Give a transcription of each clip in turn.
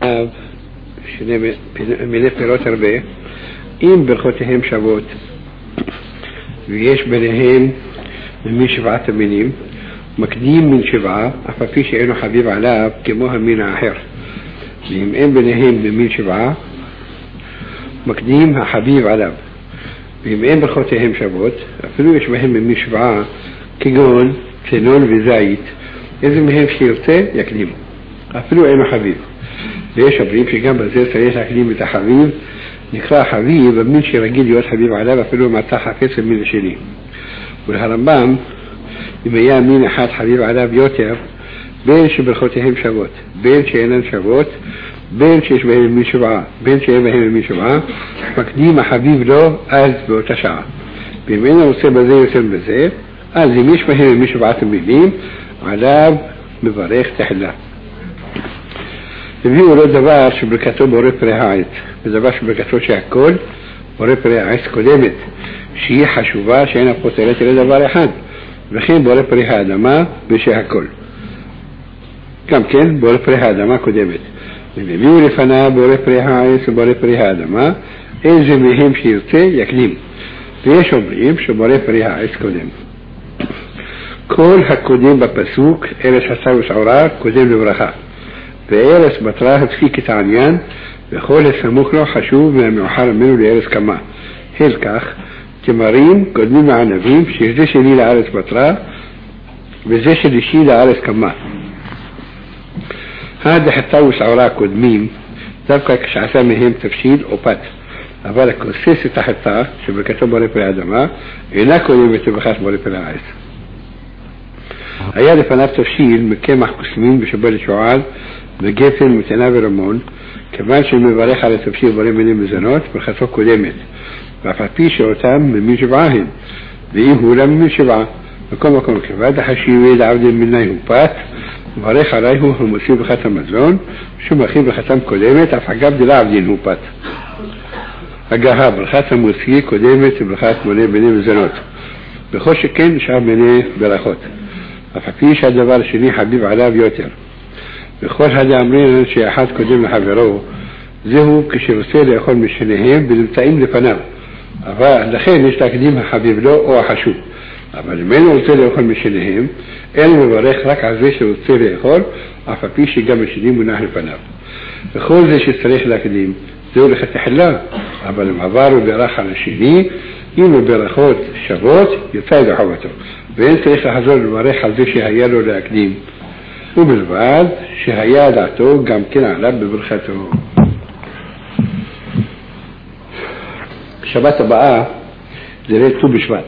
מיני פירות הרבה, אם ברכותיהם שוות ויש ביניהם משבעת המינים, מקדים מן שבעה אף על פי שאינו חביב עליו כמו המין האחר, ואם אין ביניהם במין שבעה מקדים החביב עליו, ואם אין ברכותיהם שוות אפילו יש בהם במין שבעה כגון צנון וזית, איזה מהם שירצה יקדים אפילו אינו חביב. ויש אומרים שגם בזה צריך להקדים את החביב, נקרא חביב במין שרגיל להיות חביב עליו אפילו מעתה חפץ במין השני. ולרמב"ם אם היה מין אחד חביב עליו יותר, בין שברכותיהם שוות בין שאינן שוות, בין שיש בהם מין שבעה בין שאין בהם מין שבעה, מקדים החביב לו אז באותה שעה. ואם אינו רוצה בזה יותר בזה, אז אם יש בהם מין שבעת המינים עליו מברך תחילה. הביאו לו דבר שברכתו בורא פרי העץ, ודבר שברכתו שהכל בורא פרי העץ קודמת, שהיא חשובה שאינה פותרת אלא דבר אחד, וכן בורא פרי האדמה ושהכל גם כן בורא פרי האדמה קודמת. והביאו לפניו בורא פרי העץ ובורא פרי האדמה, איזה מהם שירצה יקדים. ויש אומרים שבורא פרי העץ קודם. כל הקודם בפסוק ארץ חסר ושעורה קודם לברכה, וארץ בטרה הפסיק את העניין, וכל הסמוך לו חשוב מהמאוחר ממנו לארץ קמה. אל כך תמרים קודמים מענבים, שזה שני לארץ בטרה וזה שלישי לארץ קמה. הדחתה ושעורה קודמים דווקא כשעשה מהם תבשיל או פת, אבל הכוסס את החטא שברכתו בורא פרי האדמה אינה קודמת לברכת בורא פרי העץ. היה לפניו תבשיל מקמח קוסמים ושבל שועל וגפן מתנה ורמון, כיוון שמברך על התבשיל בורא מיני מזונות ברכתו קודמת, ואף על פי שאותם ממין שבעה הם, ואם הוא לא ממין שבעה בכל מקום כבד החשיבי לעבד מיני הוא פת, מברך עליי הוא המוסיף ברכת המזון שמכין ברכתם קודמת, אף אגב דלעבדין הוא פת. אגב ברכת המוציא קודמת וברכת מונה מיני מזונות, בכל שכן נשאר מיני ברכות, אף על פי שהדבר השני חביב עליו יותר. וכל הדאמרין שאחד קודם לחברו, זהו כשרוצה לאכול משניהם ונמצאים לפניו, אבל לכן יש להקדים החביב לו או החשוב. אבל אם אין רוצה לאכול משניהם, אין מברך רק על זה שרוצה לאכול, אף על פי שגם השני מונח לפניו. וכל זה שצריך להקדים זהו לכתחילה, אבל אם עבר וברך על השני, אם בברכות שוות יצא ידי חובתו, ואין צריך לחזור לברך על זה שהיה לו להקדים, ובלבד שהיה דעתו גם כן עליו בברכתו. שבת הבאה זה ליל ט"ו בשבט,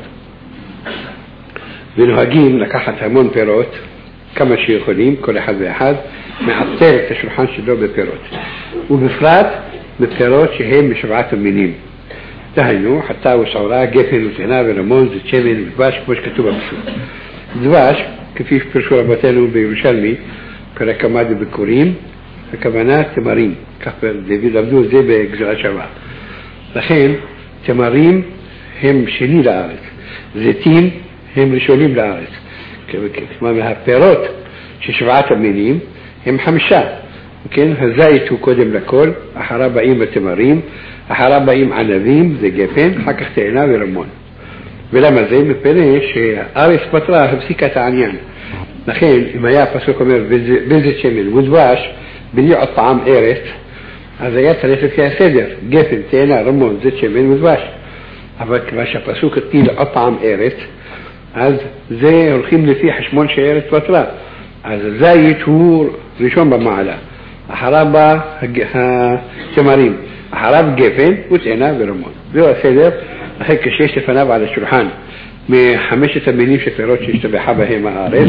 ונוהגים לקחת המון פירות, כמה שיכולים, כל אחד ואחד מעטר את השולחן שלו בפירות, ובפרט בפירות שהם משבעת המינים. דהיינו חטא ושעורה, גפן ותאנה ורמון, זית שמן ודבש, כמו שכתוב בפסוק. דבש, כפי שפרשו רבותינו בירושלמי פרק כמה דבקורים, הכוונה תמרים, כך דוד עבדו את זה בגזירה שווה. לכן תמרים הם שני לארץ, זיתים הם ראשונים לארץ. כלומר הפירות ששבעת המינים הם 5, כן? הזית הוא קודם לכל, אחריו באים התמרים, אחריו באים ענבים, זה גפן, אחר כך תאנה ורמון. ולמה זה? מפני שהארץ פטרה הפסיקה את העניין. לכן אם היה הפסוק אומר בזית שמן ודבש בלי עוד טעם ארץ, אז היה צריך לפי הסדר, גפן, תאנה, רמון, זית שמן ודבש. אבל כיוון שהפסוק התיר עוד טעם ארץ, אז זה הולכים לפי חשבון שארץ פטרה. אז הזית הוא ראשון במעלה, אחריו בא התמרים, אחריו גפן ותאנה ורמון. זהו הסדר. אחרי כשיש לפניו על השולחן מחמשת המינים של פירות שהשתבחה בהם הארץ,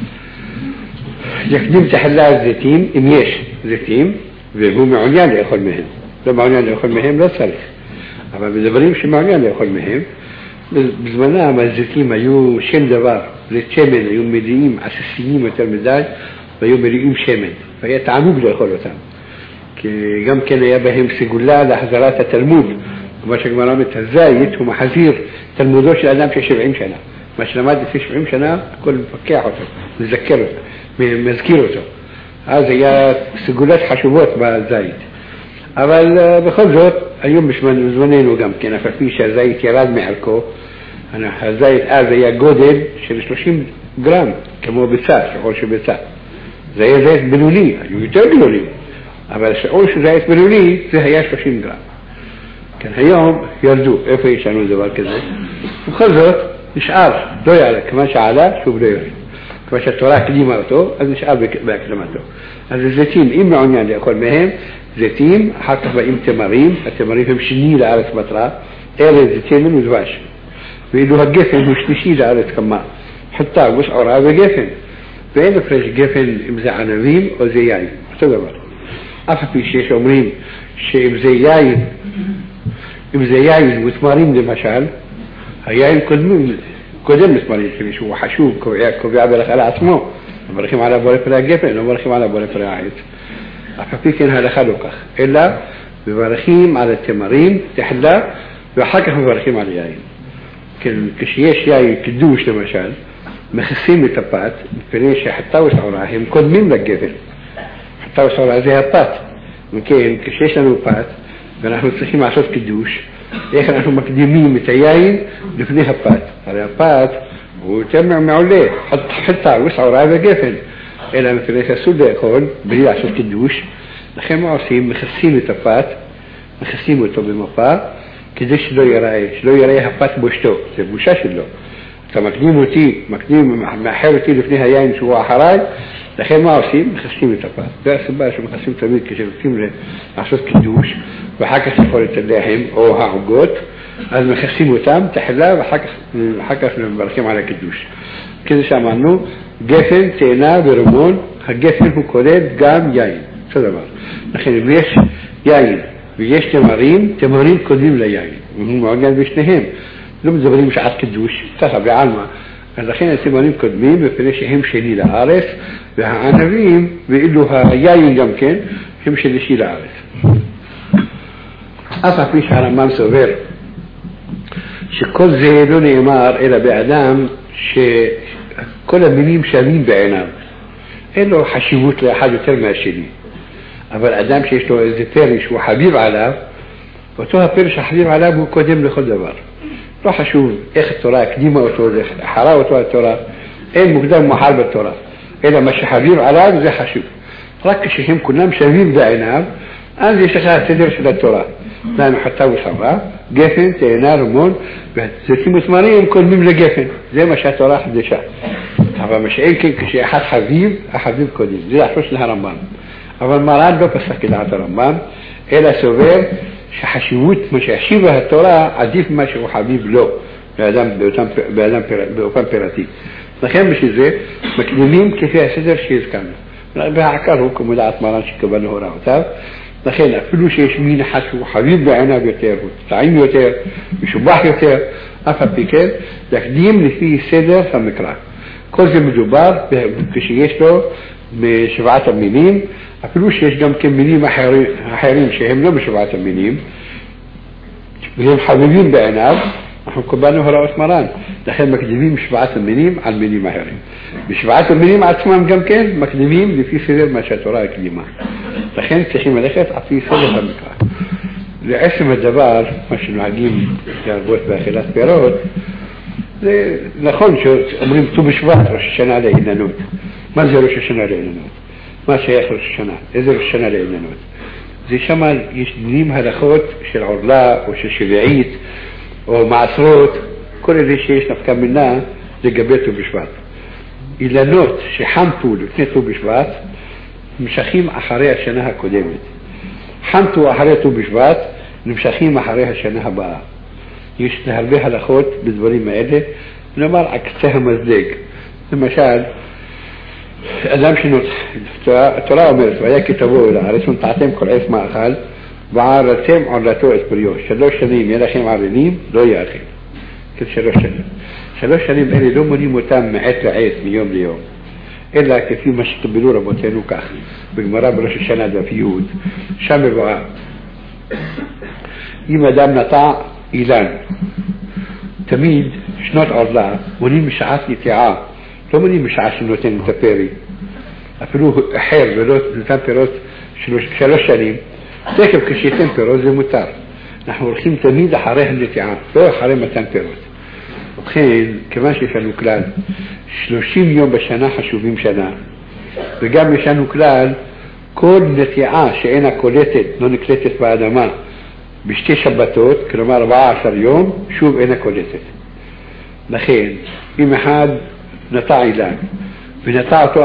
יקדים תחילה זיתים, אם יש זיתים והוא מעוניין לאכול מהם. לא מעוניין לאכול מהם לא צריך, אבל בדברים שמעוניין לאכול מהם. בזמנם הזיתים היו שם דבר, זית שמן, היו מלאים עסיסיים יותר מדי, והיו מלאים שמן, והיה תענוג לאכול אותם, כי גם כן היה בהם סגולה להחזרת התלמוד. כמו שגמרא אומרת, הזית הוא מחזיר תלמודו של אדם של 70 שנה. מה שלמד לפי 70 שנה, הכל מפקח אותו, מזכיר אותו, מזכיר אותו. אז היה סגולות חשובות בזית. אבל בכל זאת, היום בזמננו גם כן, אף על פי שהזית ירד מערכו, הזית אז היה גודל של 30 גרם, כמו ביצה, שיעור של ביצה. זה היה זית בינוני, היו יותר גדולים, אבל שיעור של זית בינוני זה היה 30 גרם. כן, היום ירדו, איפה יש לנו דבר כזה? בכל זאת, נשאר, לא יעלה, כמה שעלה, שוב לא יורד. כמו שהתורה הקדימה אותו, אז נשאר בהקדמתו. אז זיתים, אם מעוניין לאכול מהם, זיתים, אחר כך באים תמרים, התמרים הם שני לארץ מטרה, אלה זיתים ודבש. ואילו הגפן הוא שלישי לארץ כמה, חטה, ושעורה וגפן. ואין הפרש גפן אם זה ענבים או זה יין, אותו דבר. אף על פי שיש אומרים שאם זה יין ותמרים למשל, היין קודם לתמרים שלי, שהוא חשוב, קובע ברכה לעצמו, מברכים עליו בורא פרי הגפן, לא מברכים עליו בורא פרי העץ. אף על פי כן הלכה לא כך, אלא מברכים על התמרים, תחלה, ואחר כך מברכים על יין. כן, כשיש יין קידוש למשל, מכסים את הפת, מפני שחטה ושעורה הם קודמים לגפן. חטה ושעורה זה הפת. וכן, כשיש לנו פת, ואנחנו צריכים לעשות קידוש, איך אנחנו מקדימים את היין לפני הפת. הרי הפת הוא יותר מעולה, חטה ושעורה וגפן. אלא מפני שאסור לאכול, בלי לעשות קידוש, לכן מה עושים? מכסים את הפת, מכסים אותו במפה, כדי שלא ייראה הפת בושתו, זה בושה שלו. אתה מאחר אותי לפני היין שהוא אחריי, לכן מה עושים? מכסים את הפת. זה הסיבה שמכסים תמיד כשרוצים לעשות קידוש, ואחר כך לאכול את הלחם או העוגות, אז מכסים אותם, תחלה, ואחר כך מברכים על הקידוש. כדי שאמרנו, גפן, תאנה ורמון, הגפן הוא כולל גם יין, אותו דבר. לכן אם יש יין ויש תמרים קודמים ליין, והוא מעוניין בשניהם. לא מדברים שעת קידוש, ככה בעלמה. אז לכן התמרים קודמים, בפני שהם שני לארץ, והענבים, ואילו היין גם כן, הם שלישי לארץ. אף על פי שהרמב"ם סובר, שכל זה לא נאמר אלא באדם שכל המינים שווים בעיניו. אין לו חשיבות לאחד יותר מהשני. אבל אדם שיש לו איזה פרש שהוא חביב עליו, אותו הפרש החביב עליו הוא קודם לכל דבר. לא חשוב איך התורה הקדימה אותו, אחרה אותו התורה, אין מוקדם ומאוחר בתורה, אלא מה שחביב עליו זה חשוב. רק כשהם כולם שווים בעיניו, אז יש לך הסדר של התורה. להם חטא ושעורה, גפן, תאנה, רמון, וזיתים ותמרים קודמים לגפן. זה מה שהתורה חדשה. אבל מה שאין כן, כשאחד חביב, החביב קודם. זה לחשוש להרמב"ם. אבל מרן לא פסק לדעת הרמב"ם, אלא סובר שחשיבות מה שהשיבה התורה עדיף ממה שהוא חביב לו, באופן פירתי. לכן בשביל זה מקדימים כפי הסדר שהזכרנו. והעקר הוא כמו דעת מרן שקבלנו הוראותיו. לכן אפילו שיש מין אחד שהוא חביב בעיניו יותר, הוא טעים יותר, משובח יותר, אף על פי כן, להקדים לפי סדר המקרא. כל זה מדובר כשיש לו בשבעת המינים, אפילו שיש גם כמינים אחרים שהם לא בשבעת המינים, והם חביבים בעיניו, אנחנו קבלנו הוראות מרן, לכן מקדימים שבעת המינים על מינים אחרים. בשבעת המינים עצמם גם כן מקדימים לפי סדר מה שהתורה הקדימה. לכן צריכים ללכת על פי סדר המקרא. לעצם הדבר, מה שנוהגים להרבות באכילת פירות, זה נכון שאומרים ט"ו בשבט, ראש השנה לעיננות. מה זה ראש השנה לעיננות? מה שייך ראש השנה? איזה ראש השנה לעיננות? זה שמה יש דינים הלכות של עורלה או של שביעית או מעשרות, כל אלה שיש נפקא מינה לגבי ט"ו בשבט. אילנות שחמתו לפני ט"ו בשבט נמשכים אחרי השנה הקודמת. חמתו אחרי ט"ו בשבט נמשכים אחרי השנה הבאה. יש הרבה הלכות בדברים האלה, נאמר על קצה המזלג. למשל, אדם התורה אומרת, והיה כי תבואו אל הארץ ונטעתם כל עץ מאכל וערלתם עורלתו את פריו. 3 שנים יהיה לכם ערלים, לא יאכל. כן, 3 שנים. 3 שנים אלה לא מונים אותם מעת לעת, מיום ליום, אלא כפי מה שקיבלו רבותינו כך. בגמרא בראש השנה דף י' שם מבואר. אם אדם נטע אילן, תמיד שנות עורלה מונים משעת נטיעה, לא מונים משעה שנותן את הפרי. אפילו אחר ולא נתן פירות 3 שנים, תקף כשייתן פירות זה מותר. אנחנו הולכים תמיד אחרי הנטיעה, לא אחרי מתן פירות. ובכן, כיוון שיש לנו כלל, 30 יום בשנה חשובים שנה, וגם יש לנו כלל, כל נטיעה שאינה קולטת, לא נקלטת באדמה, בשתי שבתות, כלומר 14 יום, שוב אינה קולטת. לכן, אם אחד נטע אילן, ונטע אותו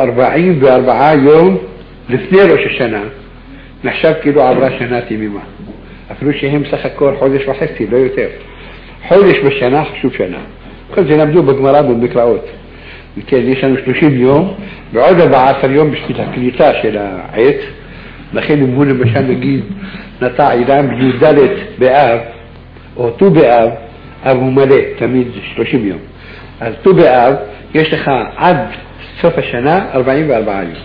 44 יום לפני ראש השנה, נחשב כאילו עברה שנה תמימה. אפילו שהם סך הכל חודש וחצי, לא יותר. חודש בשנה חשוב שנה. כל זה למדו בגמרא במקראות. וכן, יש לנו 30 יום, ועוד 14 יום בשביל הקליטה של העץ. לכן אם הוא למשל נגיד נטע אילן בי"ד באב, או ט"ו באב, אב הוא מלא, תמיד 30 יום. אז ט"ו באב יש לך עד סוף השנה 44 יום.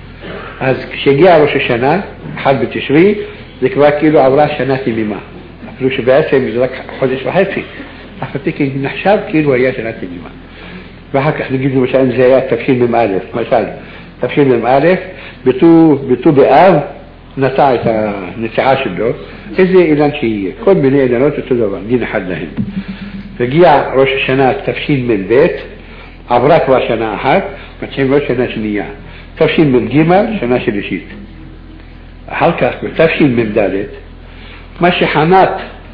אז כשהגיע ראש השנה, 1 בתשרי, זה כבר כאילו עברה שנה תמימה. אפילו שבעצם זה רק חודש וחצי. אף פעם נחשב כאילו היה שנה תמימה. ואחר כך נגיד למשל אם זה היה תשמ"א, למשל, תשמ"א, בט"ו באב נטע את הנטיעה שלו, איזה אילן שיהיה. כל מיני אילנות אותו דבר, דין אחד להם. והגיע ראש השנה תשמ"ב, עברה כבר שנה אחת, מתחילים עוד שנה שנייה. תשמ"ג, שנה שלישית. אחר כך, בתשמ"ד, מה שחנת,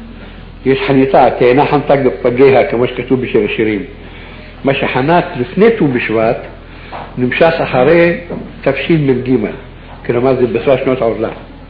יש חניתה, תאנה חנתה פגיה, כמו שכתוב בשיר השירים. מה שחנת לפני ט"ו בשבט, נמשך אחרי תשמ"ג, כלומר זה בכלל שנות עורלה.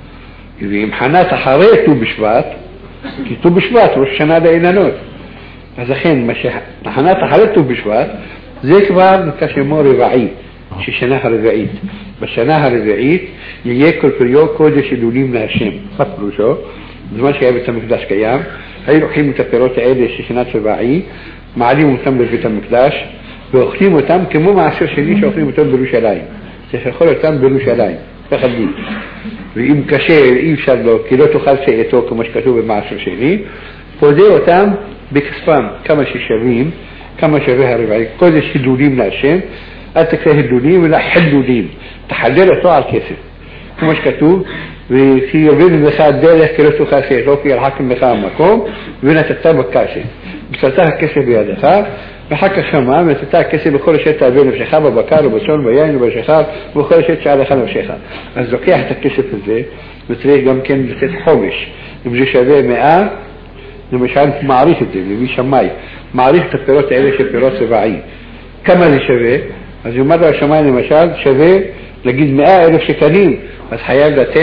ואם חנת אחרי ט"ו בשבט, כי ט"ו בשבט ראש שנה לאילנות. אז לכן, מה שחנת אחרי ט"ו בשבט, זה כבר נקרא שמו רבעי, ששנה הרביעית. בשנה הרביעית יהיה כל פריו קודש אלולים להשם. מה פירושו? בזמן שהיה בית המקדש קיים, היו לוקחים את הפירות האלה ששנת רבעי, מעלים אותם בבית המקדש, ואוכלים אותם כמו מעשר שני שאוכלים אותם בירושלים. ששלחו אותם בירושלים, תחלדים. ואם קשה, אי אפשר לו, כי לא תאכל שאתו כמו שכתוב במעשר שני, פודה אותם בכספם, כמה ששווים, כמה שווה הרבעי, קודש הילולים להשם, אל תקרא הילולים אלא חילולים, תחלל אותו על כסף. כמו שכתוב, וכי יוביל לך דרך כי לא תאכל שאתו, כי ירחק לך המקום, ונתת בכסף. נתת הכסף בידך, ואחר כך שמה, ונתת הכסף בכל אשר תאווה נפשך, בבקר ובצאן וביין ובשכר, ובכל אשר תשאלך נפשך. אז לוקח את הכסף הזה, וצריך גם כן לתת חומש. אם זה שווה 100, למשל מעריך את זה, מביא שמאי, מעריך את הפירות האלה של פירות רבעי. כמה זה שווה? אז יאמר לו השמאי למשל, שווה, נגיד 100,000 שקלים, אז חייב לתת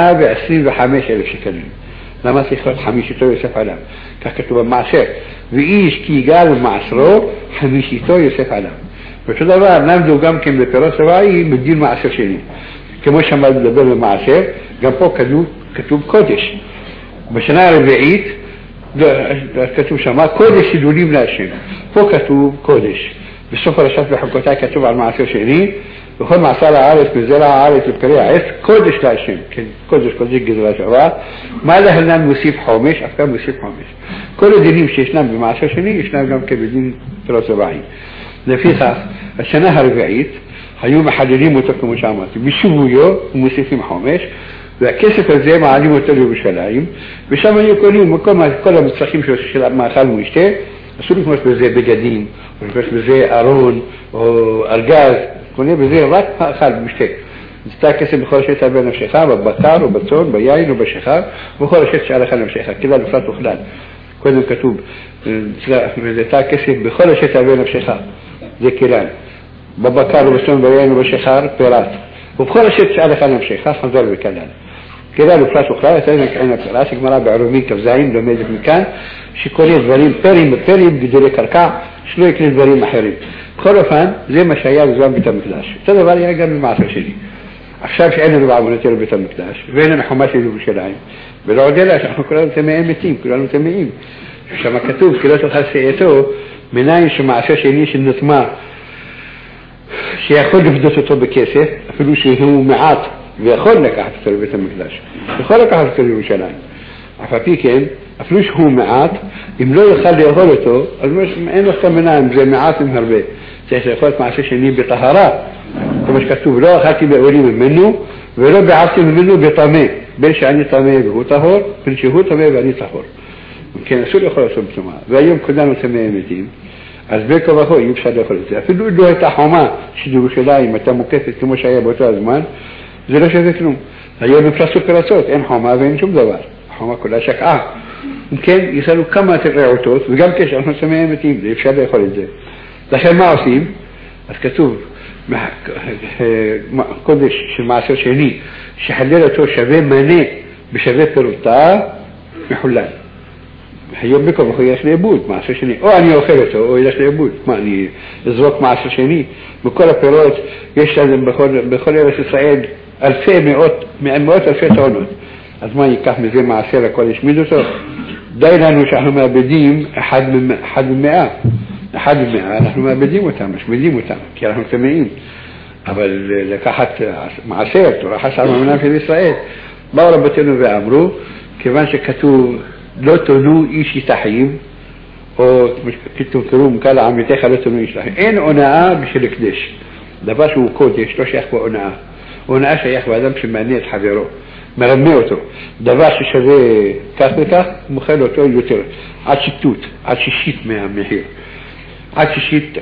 125,000 שקלים. למה צריך להיות 50 יוסף עליו? כך כתוב במעשר. ואיש כי יגאל במעשרו, 50 יוסף עליו. ואותו דבר, למדו גם כן בפירות רבעי, בדין מעשר שני. כמו שמאי לדבר במעשר, גם פה כתוב קודש. בשנה הרביעית, כתוב שמה, קודש הילולים להשם. פה כתוב קודש. בסוף פרשת בחוקותיי כתוב על מעשר שני, וכל מעשר הארץ מזרע הארץ לבקרי העץ, קודש להשם. כן, קודש גזרה שווה. מה להלן מוסיף חומש? אף פעם מוסיף חומש. כל הדינים שישנם במעשר שני, ישנם גם כבדין פירות רבעי. לפיכך, השנה הרביעית, היו מחללים אותו כמו שאמרתי, בשבועו ומוסיפים חומש, והכסף הזה מעלים אותו לירושלים, ושם היו קונים כל המצרכים של מאכל ומשתה, אסור לקנות בזה בגדים, או לקנות בזה ארון, או ארגז, קונה בזה רק מאכל ומשתה. נתת הכסף בכל אשר תאווה נפשך, בבקר או בצאן, ביין או בשכר, ובכל אשר תשאלך נפשך, כלל ופרט וכלל. קודם כתוב, נתת הכסף בכל אשר תאווה נפשך, זה כלל. בבקר או בצאן, ביין או בשכר, פירת. ובכל אשר תשאלך נפשך, חזר וכלל. כלל ופרט וכלל, זה נקרא הפרט, שגמרא בערומים כ"ז, לומדת מכאן, שקונה דברים פרים, גידולי קרקע, שלא יקנה דברים אחרים. בכל אופן, זה מה שהיה בזמן בית המקדש. אותו דבר היה גם במעשר שלי. עכשיו שאין לנו בעבודתנו בית המקדש, ואין לנו חומה של ירושלים, ולא עוד אלא שאנחנו כולנו טמאים מתים, כולנו טמאים. ששם כתוב, כי לא תאכל שאתו, מניין שמעשר שני של נטמע, שיכול לפדות אותו בכסף, אפילו שהוא מעט, ויכול לקחת אותו לבית המקדש. יכול לקחת אותו לירושלים. אף על פי כן, אפילו שהוא מעט, אם לא יוכל לאכול אותו, אז אין לו סמנה אם זה מעט עם הרבה. צריך לאכול את מעשר שני בטהרה, כמו שכתוב, לא אכלתי באולי ממנו, ולא בערתי ממנו בטמא, בין שאני טמא והוא טהור, בין שהוא טמא ואני טהור. כן, אסור לאכול לעשות בטומאה, והיום כולנו טמאי מתים, אז בין כה וכה אי אפשר לאכול את זה. אפילו לא הייתה חומה שירושלים הייתה מוקפת כמו שהיה באותו הזמן, זה לא שווה כלום. היום מפרסות פרצות, אין חומה ואין שום דבר. החומה כולה שקעה. כן, יש לנו כמה רעותות, וגם כשאנחנו טמאי מתים, זה אפשר לאכול את זה. לכן מה עושים? אז כתוב, קודש של מעשר שני, שחלל אותו שווה מנה בשווה פירותה, מחולל. היום בכל מקום ילך לאיבוד, מעשר שני. או אני אוכל אותו, או ילך לאיבוד. מה, אני אזרוק מעשר שני? בכל הפירות יש להם בכל ארץ ישראל מאות אלפי טונות. אז מה ייקח מזה מעשר הכל ישמיד אותו? די לנו שאנחנו מאבדים אחד ממאה. אנחנו מאבדים אותם, משמידים אותם, כי אנחנו טמאים. אבל לקחת מעשר, תורה חסר ממונם של ישראל. באו רבותינו ואמרו, כיוון שכתוב, לא תונו איש יתחיו, או תזכרו מקל עמיתך לא תונו איש לכם. אין הונאה בשביל הקדש. דבר שהוא קודש, לא שייך בו הונאה. הונאה שייך באדם שמענה את חברו, מרמה אותו. דבר ששווה כך וכך, מוכר אותו יותר. עד שישית מהמחיר. עד שישית,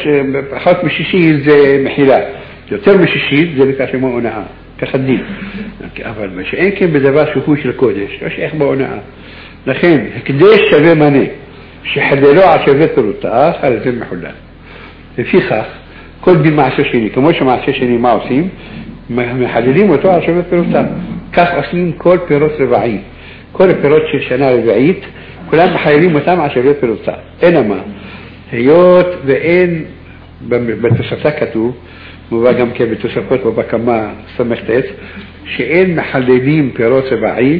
פחות משישית זה מחילה. יותר משישית זה נקרא שמו הונאה. ככה דין. אבל מה שאין כן בדבר שהוא של קודש, לא שייך בו הונאה. לכן, הקדש שווה מנה, שחללו על שווה פירותה, על זה מחולל. לפיכך, כל דין מעשה שני, כמו שמעשה שני מה עושים? מחללים אותו על שווה פירותה. כך עושים כל פירות רבעי. כל הפירות של שנה רבעית, כולם מחללים אותם על שווה פירותה. אין מה. היות ואין, בתוספתה כתוב, מובא גם כן בתוספות בבקמה סמכתת, שאין מחללים פירות רבעי,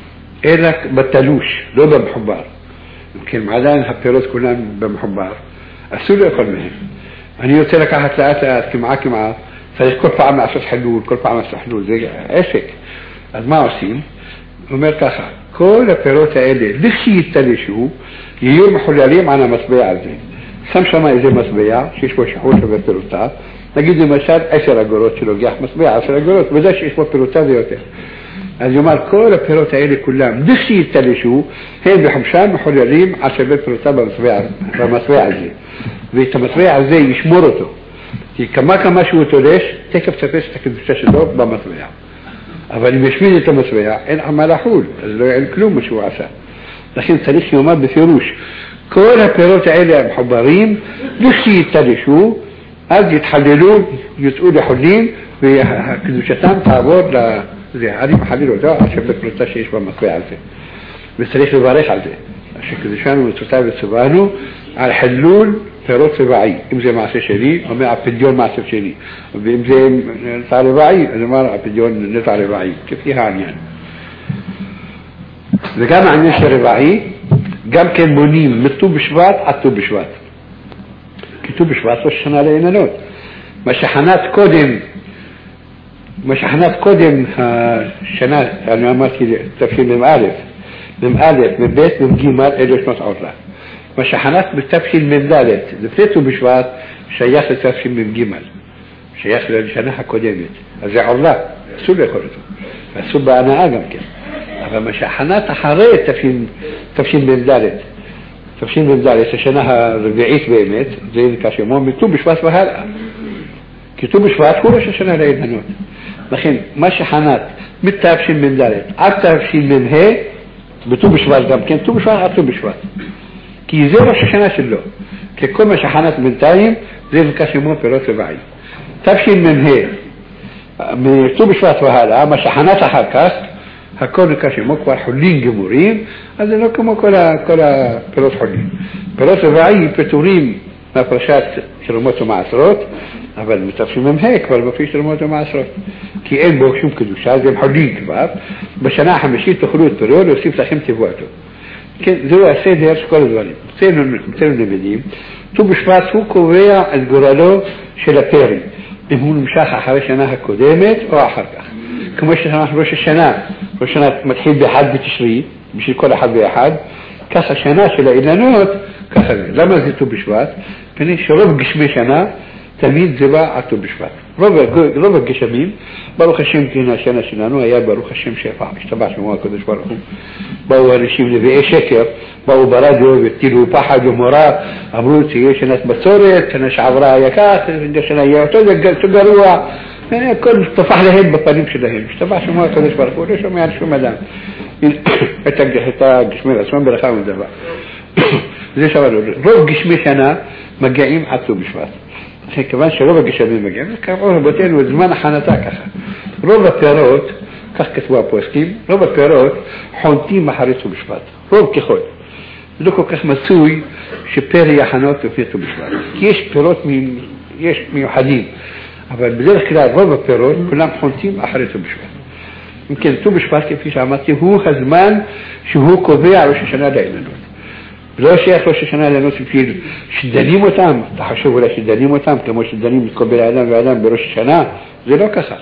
אלא בתלוש, לא במחובר. כן, עדיין הפירות כולם במחובר. אסור לאכול מהם. אני רוצה לקחת לאט כמעה, צריך כל פעם לעשות חלול, כל פעם לעשות חלול, זה עסק. אז מה עושים? הוא אומר ככה, כל הפירות האלה, לכשיתלשו, יהיו מחוללים על המטבע הזה. שם שם איזה מטבע, שיש בו שחור שווה פירותיו, נגיד למשל 10 אגורות שלוגח מטבע, 10 אגורות, וזה שיש בו פירותיו זה יותר. אז יאמר, כל הפירות האלה כולם, לכשיתלשו, הם בחמשם מחוללים על שווה פירותיו במטבע הזה. ואת המטבע הזה ישמור אותו. כי כמה שהוא תולש, תקף תפס את הקדושה שלו במטבע. אבל אם ישמיד את המטבע, אין מה לחול, אז לא אין כלום מה שהוא עשה. לכן צריך לומר בפירוש, כל הפירות האלה המחוברים, לכשיתלשו, אז יתחללו, יוצאו לחולים, והקדושתם תעבור לזה. אני מחלל אותו על שווה פירותה שיש במטבע הזה. וצריך לברך על זה. שקדושנו ומצוותיו וצוונו על חילול פירות רבעי. אם זה מעשה שני, אומר הפדיון מעשה שני. ואם זה נטע רבעי, אז אומר הפדיון נטע רבעי. כפי העניין. וגם העניין של רבעי, גם כן מונים מט"ו בשבט עד ט"ו בשבט. כי ט"ו בשבט לא שנה לעיננות. מה שחנת קודם השנה, אני אמרתי תשמ"א, מב' מבג' אלו שנות עורלה. מה שחנת בתשמ"ד, לפני ט"ו בשבט, שייך לתשמ"ג, שייך לשנה הקודמת. אז זה עורלה, אסור לאכול אותו. אסור בהנאה גם כן. אבל מה שחנת אחרי תשמ"ד, השנה הרביעית באמת, זה נקרא שמו מט"ו בשבט והלאה. כי ט"ו בשבט הוא ראש השנה לעיננות. לכן, מה שחנת מתשמ"ד עד תשמ"ה, בט"ו בשבט גם כן, ט"ו בשבט עד ט"ו בשבט. כי זה ראש השנה שלו. כי כל מה שחנת בינתיים, זה נקרא שמו פירות רבעי. תשמ"ה, מט"ו בשבט והלאה, מה שחנת אחר כך, הכל נקרא שמו כבר חולים גמורים, אז זה לא כמו כל הפירות חולים. פירות רבעי פטורים מהפרשת תרומות ומעשרות, אבל מתשמ"ה כבר מפריש תרומות ומעשרות. כי אין בו שום קדושה, זה הם חולים כבר. בשנה החמישית תאכלו את פירו, להוסיף לכם תבואתו. כן, זהו הסדר של כל הדברים. אצלנו נמדים, ט"ו בשבט הוא קובע את גורלו של הפרי, אם הוא נמשך אחרי שנה הקודמת או אחר כך. כמו שאנחנו ראש השנה מתחיל באחד בתשרי, בשביל כל אחד ואחד, כך השנה של האילנות, ככה זה. למה זה ט"ו בשבט? פני שרוב גשמי שנה תמיד זה בא עטו בשבט. רוב הגשמים, ברוך השם כהנה השנה שלנו, היה ברוך השם שפע, השתבח שמו הקדוש ברוך הוא. באו אנשים נביאי שקר, באו ברדיו וטילו פחד ומורה, אמרו שיש שנת בצורת, שנה שעברה היה כך, שנה היה אותו גרוע, הכל טפח להם בפנים שלהם, השתבח שמו הקדוש ברוך הוא, לא שומע על שום אדם. את הגשמי עצמם ברכה ומדבר. זה שאמרנו, רוב גשמי שנה מגיעים עטו בשבט. כיוון שרוב הגשמים מגיעים, קראו רבותינו זמן הכנתה ככה. רוב הפירות, כך כתבו הפוסקים, רוב הפירות חונטים אחרי ט"ו בשבט. רוב ככל. זה לא כל כך מצוי שפר יחנות לפני ט"ו בשבט. כי יש פירות יש מיוחדים, אבל בדרך כלל רוב הפירות כולם חונטים אחרי ט"ו בשבט. אם כן, ט"ו בשבט כפי שאמרתי, הוא הזמן שהוא קובע ראש השנה לאילנות. לא שייך ראש השנה לאילנות בשביל שדנים אותם, אתה חושב אולי שדנים אותם כמו שדנים את כל בין האדם והאדם בראש השנה, זה לא ככה.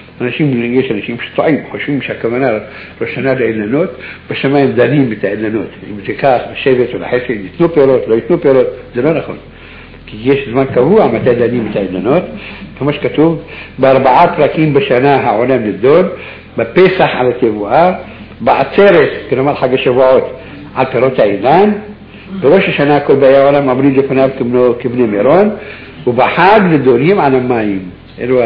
יש אנשים שטועים, חושבים שהכוונה ראש השנה לאילנות, בשמיים דנים את האילנות. אם זה כך, בשבט או לחסד, ייתנו פירות, לא ייתנו פירות, זה לא נכון. כי יש זמן קבוע מתי דנים את האילנות, כמו שכתוב, ב4 פרקים בשנה העולם נדון, בפסח על התבואה, בעצרת, כלומר חג השבועות, על פירות האילן, בראש השנה כל באי העולם עמדים לפניו כבני מירון, ובחג נדונים על המים. אלו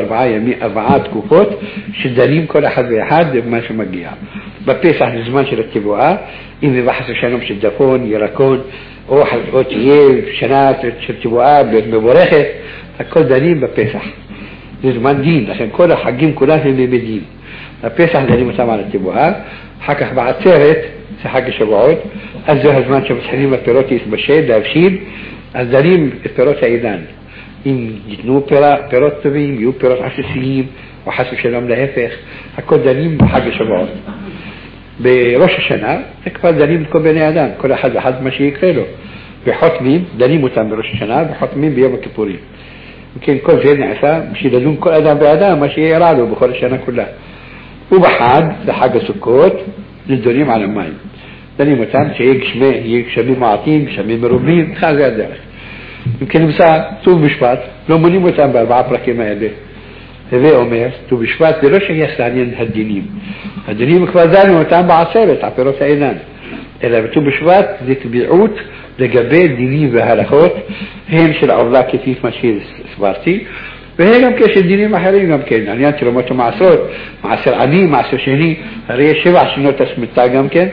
4 תקופות שדנים כל אחד ואחד במה שמגיע. בפסח זה זמן של התבואה, אם זה בחס השלום של דפון, ירקון, או תהיה שנה של תבואה מבורכת, הכל דנים בפסח. זה זמן דין, לכן כל החגים כולם הם דין. בפסח דנים אותם על התבואה, אחר כך בעצרת, זה חג השבועות, אז זה הזמן שמתחילים הפירות להתבשל, להבשיל, אז דנים את פירות האילן. אם ייתנו פירות טובים, יהיו פירות עסיסיים, או חס ושלום להפך, הכל דנים בחג השבועות. בראש השנה, זה כבר דנים את כל בני אדם, כל אחד ואחד מה שיקרה לו. וחותמים, דנים אותם בראש השנה, וחותמים ביום הכיפורים. וכן, כל זה נעשה בשביל לדון כל אדם ואדם, מה שיהיה רע לו בכל השנה כולה. ובחג, לחג הסוכות, נדונים על המים. דנים אותם שיהיה גשמים מעטים, גשמים מרובים, בכלל זה הדרך. אם כן נמצא ט"ו בשבט, לא מונים אותם ב4 פרקים האלה. הווה אומר, ט"ו בשבט זה לא שייך לעניין הדינים. הדינים כבר דנו אותם בעצרת, הפירות האילן. אלא בט"ו בשבט זה טביעות לגבי דינים והלכות, הן של עורלה כפי מה שהסברתי, והן גם כשל דינים אחרים גם כן, עניין של אומות המעשרות, מעשר עני, מעשר שני, הרי יש 7 שנות הסמטה גם כן,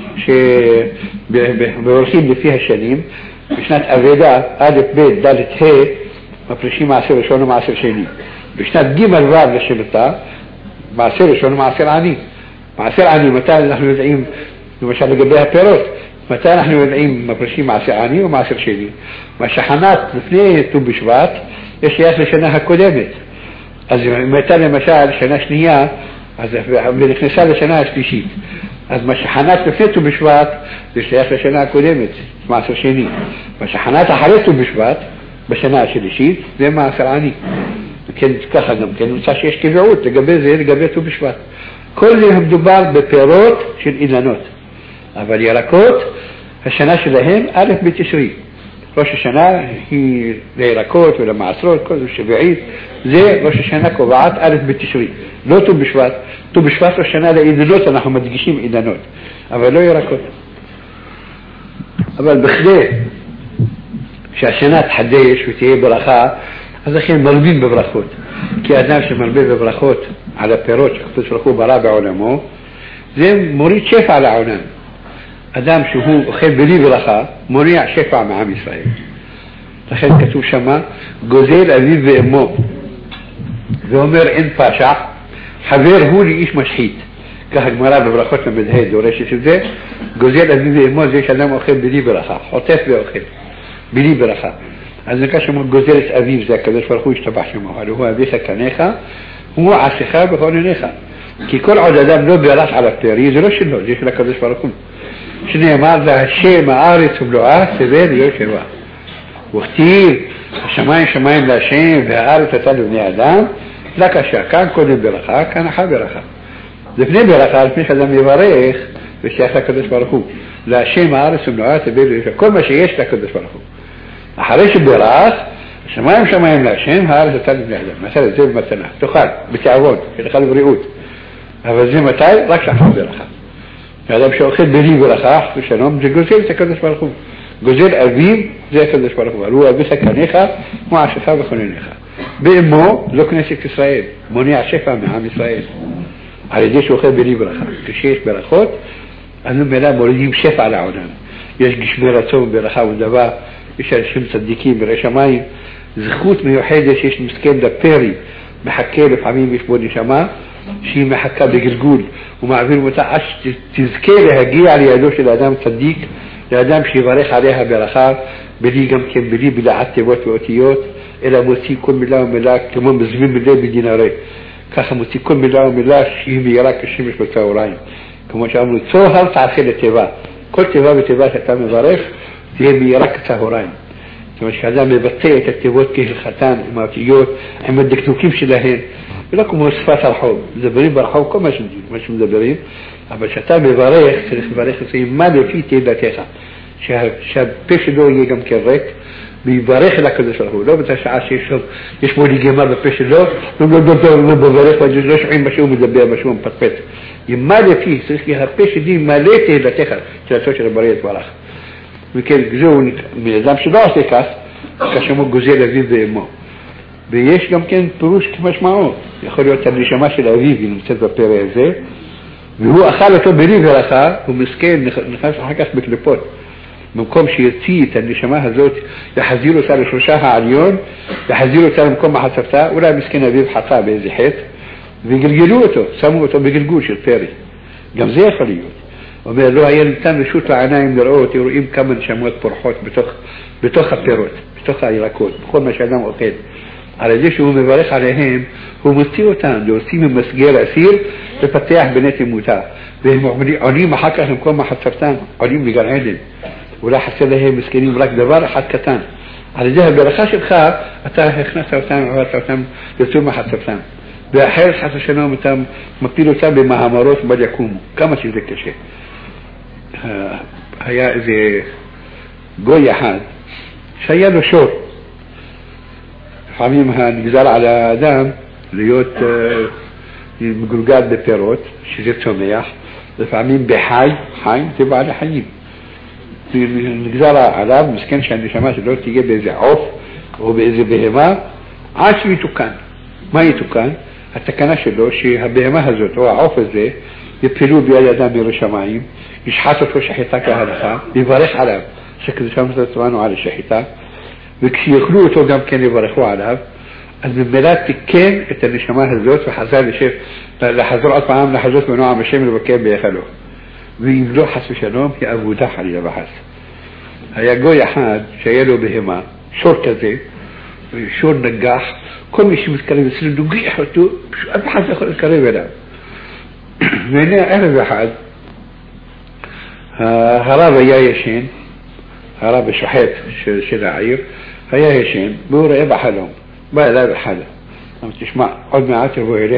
שהולכים לפי השנים, בשנת אבדה, א' ב' ד' ה', מפרישים מעשר ראשון ומעשר שני. בשנת ג' ו' לשמתה, מעשר ראשון ומעשר עני. מעשר עני, מתי אנחנו יודעים, למשל לגבי הפירות, מתי אנחנו יודעים מפרישים מעשר עני ומעשר שני? בשחנת לפני ט"ו בשבט, יש שייך לשנה הקודמת. אז מתי למשל שנה שנייה, אז ונכנסה לשנה השלישית. אז מה שחנת לפני ט"ו בשבט, זה שייך לשנה הקודמת, מעשר שני. מה שחנת אחרי ט"ו בשבט, בשנה השלישית, זה מעשר עני. וכן, ככה גם כן, נמצא שיש קביעות לגבי זה, לגבי ט"ו בשבט. כל זה מדובר בפירות של אילנות. אבל ירקות, השנה שלהם, א' בתשרי. ראש השנה היא לירקות ולמעשרות, כל זה שביעית, זה ראש השנה קובעת א' בתשרי. לא ט"ו בשבט. ט"ו בשבט ראש השנה לאילנות, אנחנו מדגישים אילנות, אבל לא ירקות. אבל בכדי שהשנה תחדש ותהיה ברכה, אז לכן מרבים בברכות. כי אדם שמרבה בברכות על הפירות שהקדוש ברוך הוא ברא בעולמו, זה מוריד שפע לעולם. אדם שהוא אוכל בלי ברכה, מונע שפע מעם ישראל. לכן כתוב שמה, גוזל אביו ואמו. זה אומר אין פשע, חבר הוא לאיש משחית. כך הגמרא בברכות למדהד דורשת את זה, גוזל אביו ואמו זה שאדם אוכל בלי ברכה, חוטף ואוכל, בלי ברכה. אז נקרא שמה גוזל את אביו, זה הקדוש ברוך הוא ישתבח שמו, הלוא הוא אביך קניך, הוא עשיך בכל עיניך. כי כל עוד אדם לא ברך על הפרי, זה לא שלו, זה של הקדוש ברוך הוא. שנאמר להשם הארץ ומלואה סבל ויושר בה. וכתיב השמיים שמיים להשם והארץ אתה לבני אדם, לקשה, כאן קודם ברכה, כאן אחר ברכה. לפני ברכה, לפני שאדם יברך, ושייך לקדוש ברוך הוא. להשם הארץ ומלואה סבל ויושר, כל מה שיש לקדוש ברוך הוא. אחרי שברך, שמיים להשם, הארץ אתה לבני אדם. مثلا זה במתנה, תאכל, בתיאבון, תאכל בריאות. אבל זה מתי? רק שאחר ברכה. האדם שאוכל בלי ברכה, ושלום, זה גוזל את הקדוש ברוך הוא. גוזל אביו, זה הקדוש ברוך הוא. הוא אביך קניך, מועשך וכונניך. באמו, לא כנסת ישראל, מונע שפע מעם ישראל. על ידי שאוכל בלי ברכה. כשיש ברכות, אנו מלא מורידים שפע לעולם. יש גשמי רצון ברכה ודבר, יש אנשים צדיקים בראש שמיים, זכות מיוחדת שיש מסכן דפרי, מחכה לפעמים יש בו נשמה, שהיא מחכה בגלגול, ומעביר אותה עד שתזכה להגיע לידו של האדם צדיק, לאדם שיברך עליה ברכה, בלי גם כן, בלי בלעת תיבות ואותיות, אלא מוציא כל מילה ומילה, כמו מזמין מילה בדינרי. ככה מוציא כל מילה ומילה שהיא מהירה כשמש בצהריים. כמו שאמרנו, צוהר תעשה לתיבה. כל תיבה ותיבה שאתה מברך, תהיה מהירה כצהריים. זאת אומרת שאדם מבטא את התיבות כהלכתן, עם האותיות, עם הדקדוקים שלהן, ולא כמו שפת הרחוב. מדברים ברחוב כל מה שמדברים, אבל שאתה מברך, צריך לברך את זה עם מה לפי תהילתך. שהפה שלו יהיה גם כריק, ויברך אל הקדוש ברוך הוא. לא באותה שעה שיש בו נגימה בפה שלו, לא מברך, לא שומעים משהו מדבר, משהו מפטפט. עם מה לפי, צריך שהפה שלי מלא תהילתך, תהילתו של הבריאה יתברך. וכן, זהו מאדם שלא עושה כך, כאשר הוא גוזל אביו ואמו. ויש גם כן פירוש כמשמעו. יכול להיות הנשמה של אביו, היא נמצאת בפרא הזה, והוא אכל אותו בלי ברכה, הוא מסכן, נכנס אחר כך בקליפות. במקום שיוציא את הנשמה הזאת, יחזיר אותה לשלושה העליון, יחזיר אותה למקום מחצבתה, אולי מסכן אביו חטא באיזה חטא, וגלגלו אותו, שמו אותו בגלגול של פרי. גם זה יכול להיות. הוא אומר, לא היה ניתן רשות לעיניים לראות, רואים כמה נשמות פורחות בתוך הפירות, בתוך הירקות, בכל מה שאדם אוכל. על ידי שהוא מברך עליהם, הוא מוציא אותם, להוציא ממסגר אסיר, לפתח בנט מותה. והם עולים אחר כך למקום מחצבתם, עולים לגן עדן. אולי חסר להם מסכנים רק דבר אחד קטן. על ידי הברכה שלך, אתה הכנסת אותם, עברת אותם, יוצאו מחצבתם. ואחר חס ושלום אתה מפיל אותם במאמרות בל יקומו. כמה שזה קשה. היה איזה גוי אחד שהיה לו שור. לפעמים נגזר על האדם להיות מגולגל בפירות, שזה צומח, לפעמים בחי, חי זה בעל החיים. נגזר עליו, מסכן שהנשמה שלא תהיה באיזה עוף או באיזה בהמה, עד שהוא יתוקן. מה יתוקן? התקנה שלו שהבהמה הזאת או העוף הזה יפילו ביד אדם מראש שמיים, ישחט אותו שחיטה כהלכה, יברך עליו, שכדושם תצרנו על השחיטה, וכשיאכלו אותו גם כן יברכו עליו, אז במילא תיקן את הנשמה הזאת וחזר לחזור עוד פעם לחזות בנועם השם לבקר ביחלו. ואם לא חס ושלום, היא עבודה חלילה וחס. היה גוי אחד שהיה לו בהמה, שור כזה, שור נגח, כל מי שמתקרב אצלו נוגח אותו, אף אחד לא יכול להתקרב אליו. והנה ערב אחד, הרב היה ישן, הרב השוחט של העיר, היה ישן, והוא ראה בחלום, בא אליו בחלום. אמר, תשמע, עוד מעט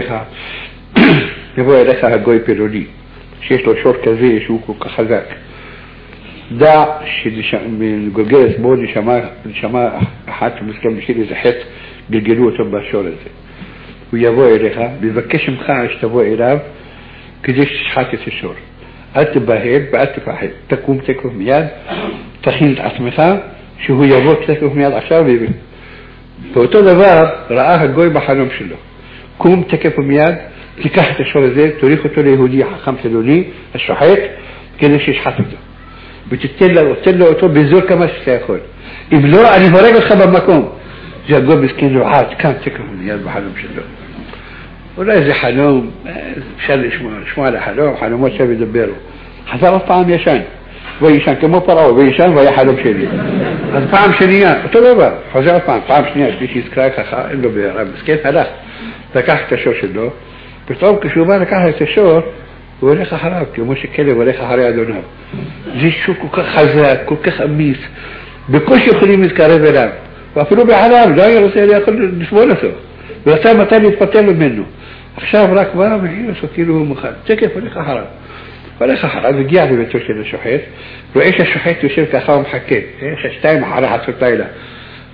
יבוא אליך הגוי פלוני, שיש לו שור כזה שהוא כל כך חזק. דע שמגולגלת בו נשמה אחת שמסכם בשביל איזה חטא, גלגלו אותו בשור הזה. הוא יבוא אליך, ויבקש ממך שתבוא אליו, כדי שתשחט את השור. אל תבהל ואל תפחד. תקום תקוף מיד, תכין את עצמך, שהוא יבוא תקוף מיד עכשיו. באותו דבר ראה הגוי בחלום שלו. קום תקף מיד, תיקח את השור הזה, תוריך אותו ליהודי חכם חילוני, השוחט, כדי שישחט אותו. ותתן לו אותו בזול כמה שאתה יכול. אם לא, אני מורג אותך במקום. זה הגוי מסכן לו, כאן תקף מיד בחלום שלו. אולי זה חלום, אפשר לשמוע על החלום, חלומות שידברו. חזר עוד פעם ישן, וישן כמו פרעה, וישן והיה חלום שלי. אז פעם שנייה, אותו דבר, חוזר עוד פעם שנייה, שלישי יזכרה ככה, אין לו בהרב, מסכן, הלך, לקח את השור שלו, פתאום כשהוא בא לקח את השור, הוא הולך אחריו, כמו שכלב הולך אחרי אדוניו. זה שור כל כך חזק, כל כך אמיץ, בקושי יכולים להתקרב אליו, ואפילו בחלם, לא היה רוצה יכול לשמור אותו. ורצה מתי להתפטר ממנו. עכשיו רק בא והיא עושה כאילו הוא מוכן. תקף הולך אחריו, הגיע לביתו של השוחט, רואה שהשוחט יושב ככה ומחכה, שתיים אחרי חצות לילה.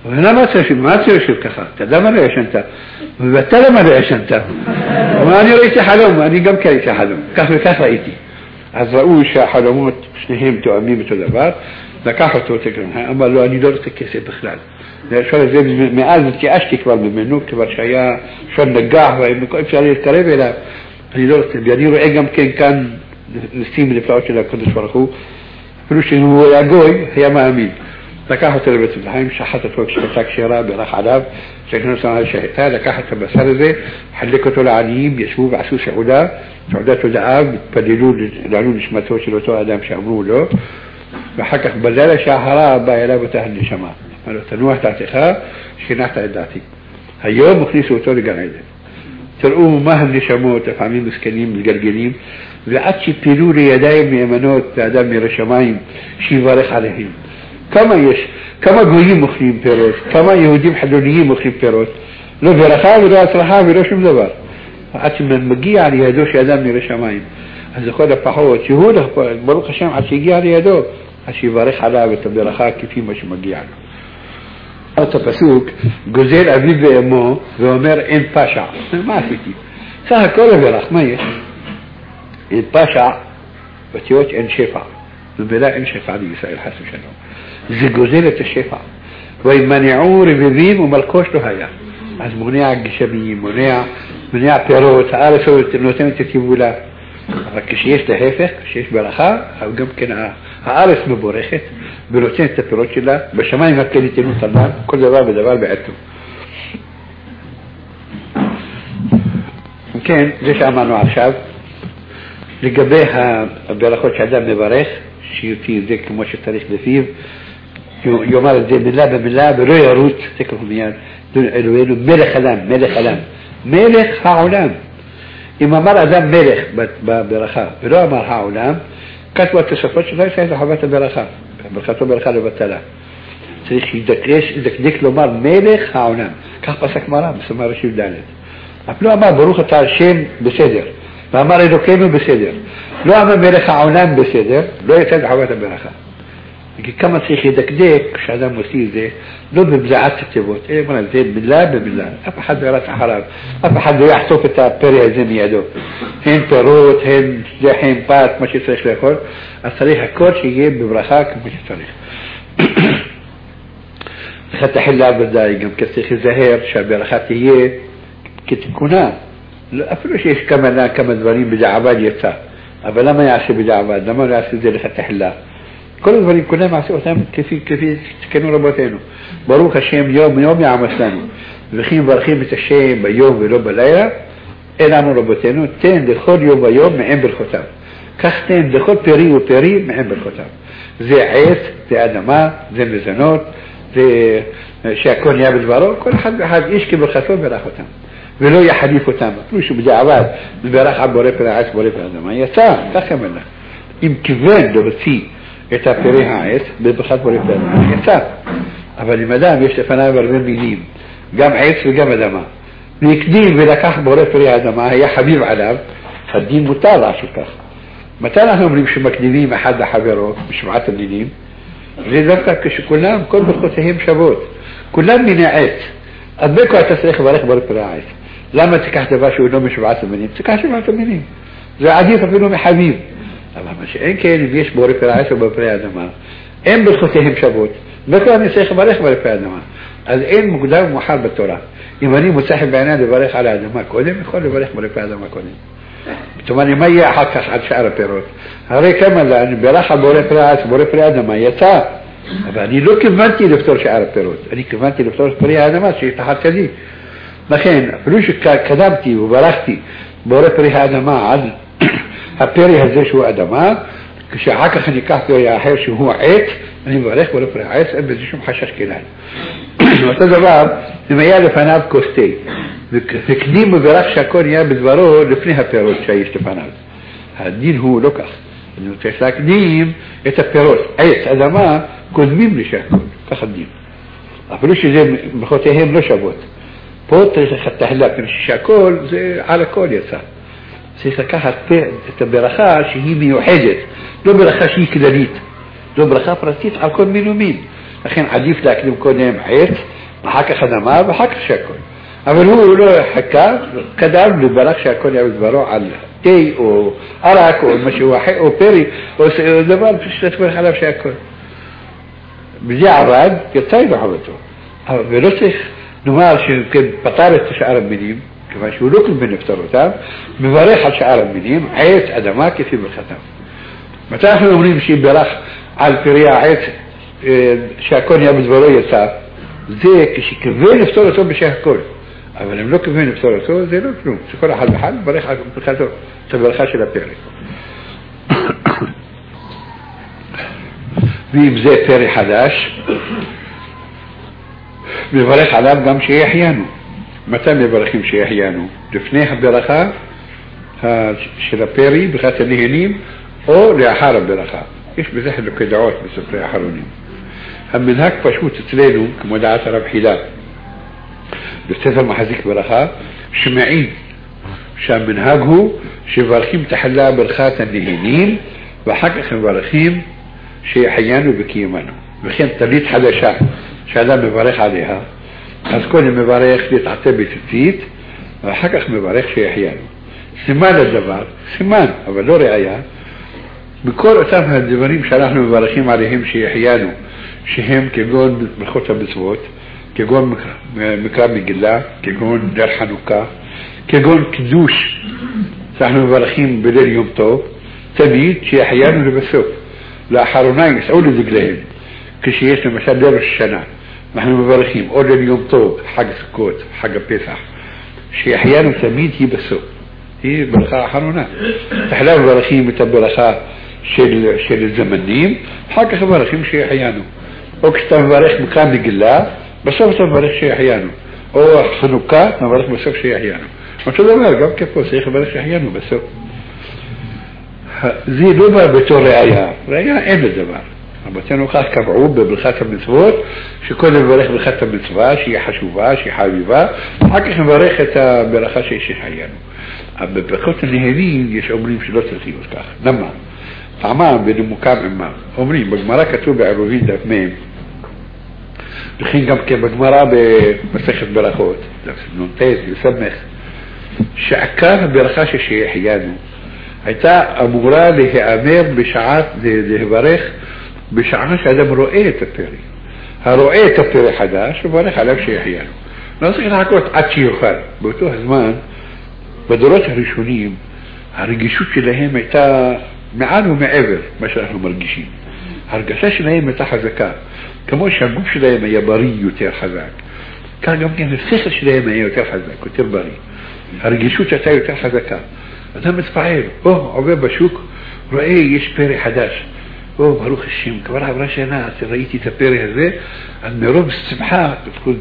ואני מה צריך ככה, אתה יודע מה לא ישנת, ואתה למה לא ישנת, ואני ראיתי חלום, ואני גם כן ראיתי חלום, כך וכך ראיתי. אז ראו שהחלומות שניהם תואמים אותו דבר, לקח אותו תקרן, אמר לו אני לא רוצה כסף בכלל. מאז התייאשתי כבר ממנו, כבר שהיה אפשר נגח ואפשר להתקרב אליו, אני לא רוצה, ואני רואה גם כן כאן ניסים ונפלאות של הקדוש ברוך הוא, אפילו שהוא היה גוי, היה מאמין. לקח אותו לבית מלחם, שחט אותו כשחטה כשרה, בירך עליו, שכנו אותו על שחטה, לקח את הבשר הזה, חלק אותו לעניים, ישבו ועשו סעודת הודאה, התפללו לעלו נשמתו של אותו האדם שאמרו לו, ואחר כך בלילה שהאחרה בא אליו אותה הנשמה. אמר לו, תנוח דעתך, שינחת את דעתי. היום הכניסו אותו לגן עדן. תראו מה הנשמות, לפעמים מסכנים, מגלגלים, ועד שפילו לידיים נאמנות לאדם מרשמיים שיברך עליהם. כמה גויים אוכלים פירות, כמה יהודים חילוניים אוכלים פירות, לא ברכה ולא הצלחה ולא שום דבר. עד שמגיע לידו שאדם מרשמיים, אז לכל הפחות, שהוא ברוך השם עד שהגיע לידו, אז שיברך עליו את הברכה כפי מה שמגיע לו. את הפסוק, גוזל אביו ואמו ואומר אין פשע. מה עשיתי? סך הכל הברח, מה יש? אין פשע, בתיות אין שפע. ובלה אין שפע לישראל חס ושלום. זה גוזל את השפע. וימנעו רבבים ומלקוש לא היה. אז מונע גשמים, מונע פירות, הארץ נותנת את יבולה. אבל כשיש להפך, כשיש ברכה, גם כן הארץ מבורכת ונותנת את הפירות שלה, בשמיים רק כן יתנו תלם, כל דבר ודבר בעתו. כן, זה שאמרנו עכשיו, לגבי הברכות שאדם מברך, שיוציא את זה כמו שצריך לפיו, יאמר את זה מילה במילה ולא ירוץ, תקרא מיד, אלוהינו מלך עולם, מלך עולם, מלך העולם. אם אמר אדם מלך בברכה ולא אמר העולם, כתבו התוספות שלא יצא את חובת הברכה, ברכתו ברכה לבטלה. צריך שידקדק לומר מלך העולם, כך פסק מרן בסמ"ר רשי"ד. לא אמר ברוך אתה השם בסדר, ואמר אלוקינו בסדר, לא אמר מלך העולם בסדר, לא יצא את חובת הברכה. כי כמה צריך לדקדק כשאדם מוציא את זה, לא בבזעת התיבות, אלא מה זה מילה במילה, אף אחד לא ירץ אחריו, אף אחד לא יחשוף את הפרי הזה מידו. הן פירות, הן לחם, פת, מה שצריך לאכול, אז צריך הכל שיהיה בברכה כמו שצריך. צריך תחילה ודאי, גם צריך לזהר שהברכה תהיה כתיקונה, אפילו שיש כמה דברים בדעבד יצא, אבל למה יעשה בדעבד? למה לא יעשה את זה לכתחילה? כל הדברים כולם עשו אותם כפי תקנו רבותינו. ברוך השם יום יום יעמס לנו. וכי מברכים את השם ביום ולא בלילה, אין לנו רבותינו, תן לכל יום ויום מעם ברכותיו. כך תן לכל פרי ופרי מעם ברכותיו. זה עץ, זה אדמה, זה מזונות, זה שהכל נהיה בדברו, כל אחד ואחד איש כברכתו ברך אותם. ולא יחליף אותם. אפילו שבדיעבד, מברך על בורא פרי העץ, בורא פרי אדמה. יצא, כך אמר לך. אם כיוון להוציא את הפרי העץ בברכת בורא פרי אדמה, יצא. אבל אם אדם יש לפניו הרבה מילים, גם עץ וגם אדמה, והקדים ולקח בורא פרי האדמה, היה חביב עליו, הדין מותר לעשות כך. מתי אנחנו אומרים שמקדימים אחד לחברו בשבעת הדינים? זה דווקא כשכולם, כל ברכותיהם שוות. כולם מיני עץ. אז בכל אתה צריך לברך בורא פרי העץ. למה תיקח דבר שהוא לא משבעת המינים? תיקח שבעת המינים. זה עדיף אפילו מחביב. אבל מה שאין כן, אם יש בורא פרי העץ או בורא פרי האדמה, אין ברכותיהם שוות. בכל אני צריך לברך בורא פרי האדמה. אז אין מוקדם ומאוחר בתורה. אם אני מוצא חן בעיניי לברך על האדמה קודם, יכול לברך בורא פרי האדמה קודם. זאת אומרת, מה יהיה אחר כך על שאר הפירות? הרי כמה אני ברך על בורא פרי העץ, בורא פרי האדמה, יצא. אבל אני לא כיוונתי לפתור שאר הפירות. אני כיוונתי לפתור פרי האדמה שיש תחת ידי. לכן, אפילו שקדמתי וברכתי בורא פרי האדמה על הפרי הזה שהוא אדמה, כשאחר כך אני אקח פרי אחר שהוא עץ, אני מברך בורא פרי העץ, אין בזה שום חשש כלל. אותו דבר, אם היה לפניו כוס תה, וקדים וברך שהכל נהיה בדברו לפני הפירות שיש לפניו. הדין הוא לא כך. אני רוצה להקדים את הפירות. עץ, אדמה, קודמים לשהכל. כך הדין. אפילו שזה ברכותיהם לא שוות. פה צריך לתהלה, שהכל זה על הכל יצא. צריך לקחת את הברכה שהיא מיוחדת, לא ברכה שהיא כללית. לא ברכה פרטית על כל מין ומין. לכן עדיף להקדים קודם עץ, ואחר כך אדמה ואחר כך שהכל. אבל הוא לא חכה, קדם לברך שהכל יעבוד ברו על תה או ערק או משהו אחר, או פרי, או דבר פשוט תברך עליו שהכל. בזה עבד, יצא לחובתו. ולא צריך נאמר שפתר את שאר המינים, כיוון שהוא לא כלבין לפתור אותם, מברך על שאר המינים, עץ, אדמה, כפי ברכתם. מתי אנחנו אומרים שברך על פרי העץ שהכל יעבוד ברו יצא? זה כשכיוון לפתור אותו בשהכל. אבל אם לא כיוון לפתור אותו, זה לא כלום. שכל אחד ואחד מברך על ברכתו, את הברכה של הפרי. ואם זה פרי חדש, מברך עליו גם שיחיינו. מתי מברכים שיחיינו? לפני הברכה של הפרי, ברכת הנהנים, או לאחר הברכה. יש בזה חילוקי דעות בספרי האחרונים. המנהג פשוט אצלנו, כמו דעת הרב חילה, בספר מחזיק ברכה, שמעין שהמנהג הוא שברכים תחלה ברכת הנהנים, ואחר כך מברכים שיחיינו וקיימנו. וכן תלית חדשה שאדם מברך עליה, אז קודם מברך להתעטה בציצית, ואחר כך מברך שיחיינו. סימן לדבר, סימן, אבל לא ראיה, בכל אותם הדברים שאנחנו מברכים עליהם שיחיינו, שהם כגון ברכות המצוות, כגון מקרא מגילה, כגון נר חנוכה, כגון קידוש שאנחנו מברכים בליל יום טוב, תמיד שיחיינו לבסוף. לאחרונה יסעו לדגליהם, כשיש למשל ליל ראש השנה, אנחנו מברכים או ליל יום טוב, חג סוכות, חג הפסח, שיחיינו תמיד היא בסוף, היא ברכה האחרונה. תחילה מברכים את הברכה של זמנים, אחר כך מברכים שיחיינו. או כשאתה מברך מקרא מגילה, בסוף אתה מברך שיחיינו. או חנוכה, אתה מברך בסוף שיחיינו. אותו דבר, גם כפה צריך לברך שיחיינו בסוף. זה לא בא בתור ראיה, ראיה אין לדבר. רבותינו כך קבעו בברכת המצוות, שקודם מברך ברכת המצווה, שהיא חשובה, שהיא חביבה, אחר כך מברך את הברכה שיחיינו. אבל בברכות הנהנים יש אומרים שלא צריכים את כך. למה? טעמם בנימוקם עמם. אומרים, בגמרא כתוב בעירובין דף מ', וכן גם כן בגמרא במסכת ברכות, דף נ"ט וסמך, שעיקר הברכה שיחיינו הייתה אמורה להיאמר בשעת, לברך בשעה שאדם רואה את הפרי. הרואה את הפרי חדש, מברך עליו שיחיינו. לא צריך לחכות עד שיוכל. באותו הזמן, בדורות הראשונים, הרגישות שלהם הייתה מעל ומעבר מה שאנחנו מרגישים. הרגשה שלהם הייתה חזקה. כמו שהגוף שלהם היה בריא יותר חזק. כך גם כן השכל שלהם היה יותר חזק, יותר בריא. הרגישות הייתה יותר חזקה. אדם מתפעל, עובר בשוק, רואה יש פרי חדש. ברוך השם, כבר עברה שנה, ראיתי את הפרי הזה, אז מרוב שמחה,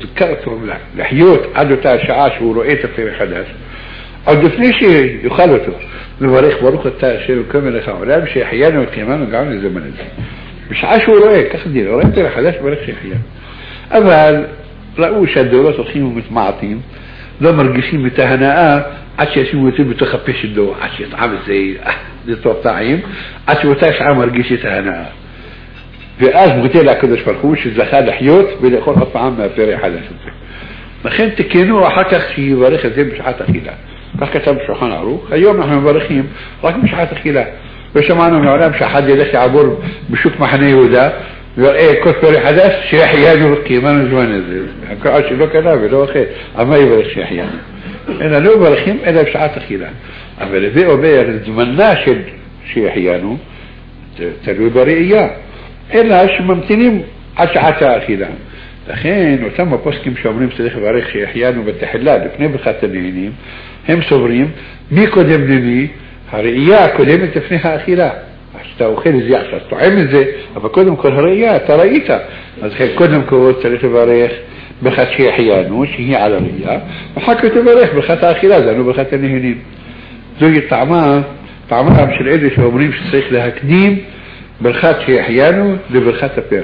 לחיות עד אותה השעה שהוא רואה את הפרי חדש. עוד לפני שיוכל אותו, מברך ברוך אתה אשר וקם אליך העולם, שיחיינו וקיימנו גם לזמן הזה. בשעה שהוא רואה, כך דין, רואה פרי חדש, מברך שיחיינו. אבל ראו שהדורות הולכים ומתמעטים, לא מרגישים את ההנאה, עד שישימו יותר בתוך הפה שלו, עד שיטעם זה טוב טעים, עד שבאותה שעה מרגיש את ההנאה. ואז מודה לקדוש ברוך הוא שזכה לחיות ולאכול עוד פעם מהפרי חדש הזה. לכן תקנו אחר כך שיברך את זה בשעת אכילה. כך כתב בשולחן ערוך, היום אנחנו מברכים רק בשעת אכילה. ושמענו מעולם שאחד ילך יעבור בשוק מחנה יהודה, ויראה כל פרי חדש שיחיינו וקיימנו זמן הזה. הקראה שלא קנה ולא אוכל, אבל מה יברך שיחיינו? אלא לא מברכים אלא בשעת אכילה. אבל זה אומר, זמנה של שיחיינו, תלוי בראייה, אלא שממתינים עד שעת האכילה. לכן, אותם הפוסקים שאומרים שצריך לברך שיחיינו בתחילה, לפני ברכת הנהנים, הם סוברים, מי קודם למי? הראייה הקודמת לפני האכילה. כשאתה אוכל את זה, אתה טועם את זה, אבל קודם כל הראייה, אתה ראית. אז קודם כל צריך לברך ברכת שיחיינו, שהיא על הראייה, ואחר כך תברך ברכת האכילה, זה לא ברכת הנהנים. זוהי טעמם של אלה שאומרים שצריך להקדים ברכת שיחיינו לברכת הפרי.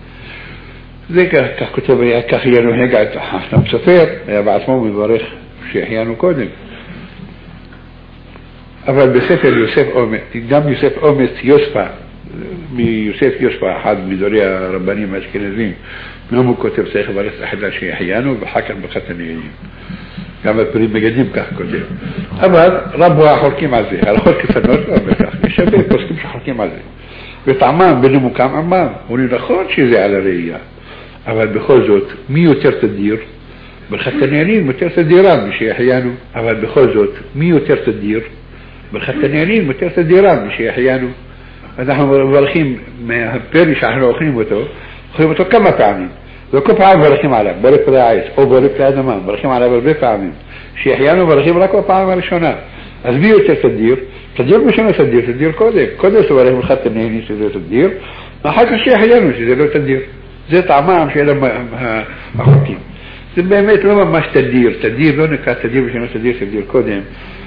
זה כך כתוב, כך יהיה נוהג את החכם סופר, היה בעצמו מברך שיחיינו קודם. אבל בספר יוסף אומץ, גם יוסף אומץ יוספה, מיוסף יושפע אחד מדורי הרבנים האשכנזים, גם הוא כותב צריך לברך תחילה שהחיינו ואחר כך ברכת הנהנים. גם הפרי מגדים כך כותב. אבל רבו החולקים על זה, הלכות כפנות לא אומר כך, יש הרבה פוסקים שחולקים על זה. וטעמם בנימוקם אמם, אומרים נכון שזה על הראייה, אבל בכל זאת, מי יותר תדיר? ברכת הנהנים יותר תדירה משיחיינו, אבל בכל זאת, מי יותר תדיר? ברכת הנהנים יותר תדירה משיחיינו. אנחנו מברכים מהפרי שאנחנו אוכלים אותו כמה פעמים. לא כל פעם מברכים עליו, בורא פרי העץ או בורא פרי האדמה, מברכים עליו הרבה פעמים. שיחיינו מברכים רק בפעם הראשונה. אז מי יותר תדיר? תדיר משנה תדיר קודם תברך ברכת הנהנים שזה תדיר, ואחר כך שיחיינו שזה לא תדיר. זה טעמם של החוקים. זה באמת לא ממש תדיר לא נקרא תדיר משנה תדיר קודם.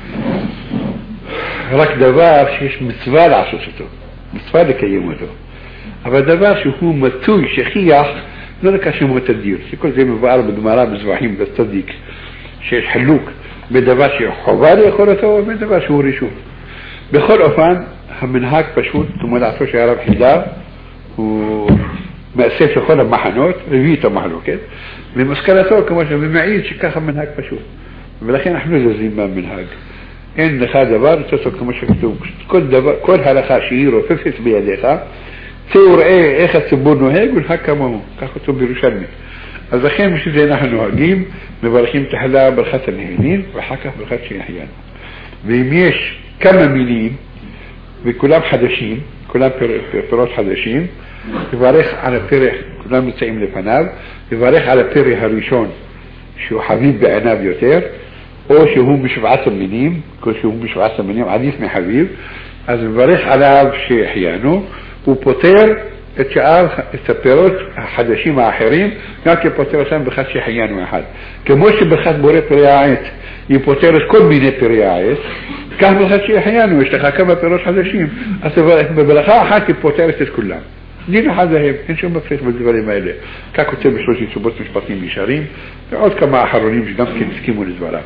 רק דבר שיש מצווה לעשות אותו, מצווה לקיים אותו. אבל דבר שהוא מצוי, שכיח, לא נקרא שמו תדיר. שכל זה מבואר בגמרא בזבחים בצדיק, שיש חלוק בדבר שחובה לאכול אותו ובדבר שהוא רשות. בכל אופן, המנהג פשוט, כמו דעתו של הרב חידה, הוא מאסף לכל המחנות, הביא את המחלוקת, ומסקנתו כמו שמעיד שככה המנהג פשוט. ולכן אנחנו זזים מהמנהג. אין לך דבר, תעשו כמו שכתוב, כל הלכה שהיא רופפת בידיך, צא וראה איך הציבור נוהג ולנהג כמוהו, כך כתוב בירושלמי. אז לכן בשביל זה אנחנו נוהגים, מברכים תחילה ברכת הנהנים, ואחר כך ברכת שהחיינו. ואם יש כמה מילים, וכולם חדשים, כולם פירות חדשים, תברך על הפרח, כולם נמצאים לפניו, תברך על הפרח הראשון, שהוא חביב בעיניו יותר, או שהוא משבעת המינים, כל שהוא משבעת המינים עדיף מחביב, אז מברך עליו שהחיינו, הוא פותר את שאר, את הפירות החדשים האחרים, גם כפותר אותם ברכת שהחיינו אחד. כמו שברכת בורא פרי העץ, היא פותרת כל מיני פרי העץ, כך ברכת שהחיינו, יש לך כמה פירות חדשים, אז בברכה אחת היא פותרת את כולם. דין אחד להם, אין שום מפריך בדברים האלה. כך כותב בשלושת תשובות משפטים ישרים, ועוד כמה אחרונים שגם כן הסכימו לדבריו.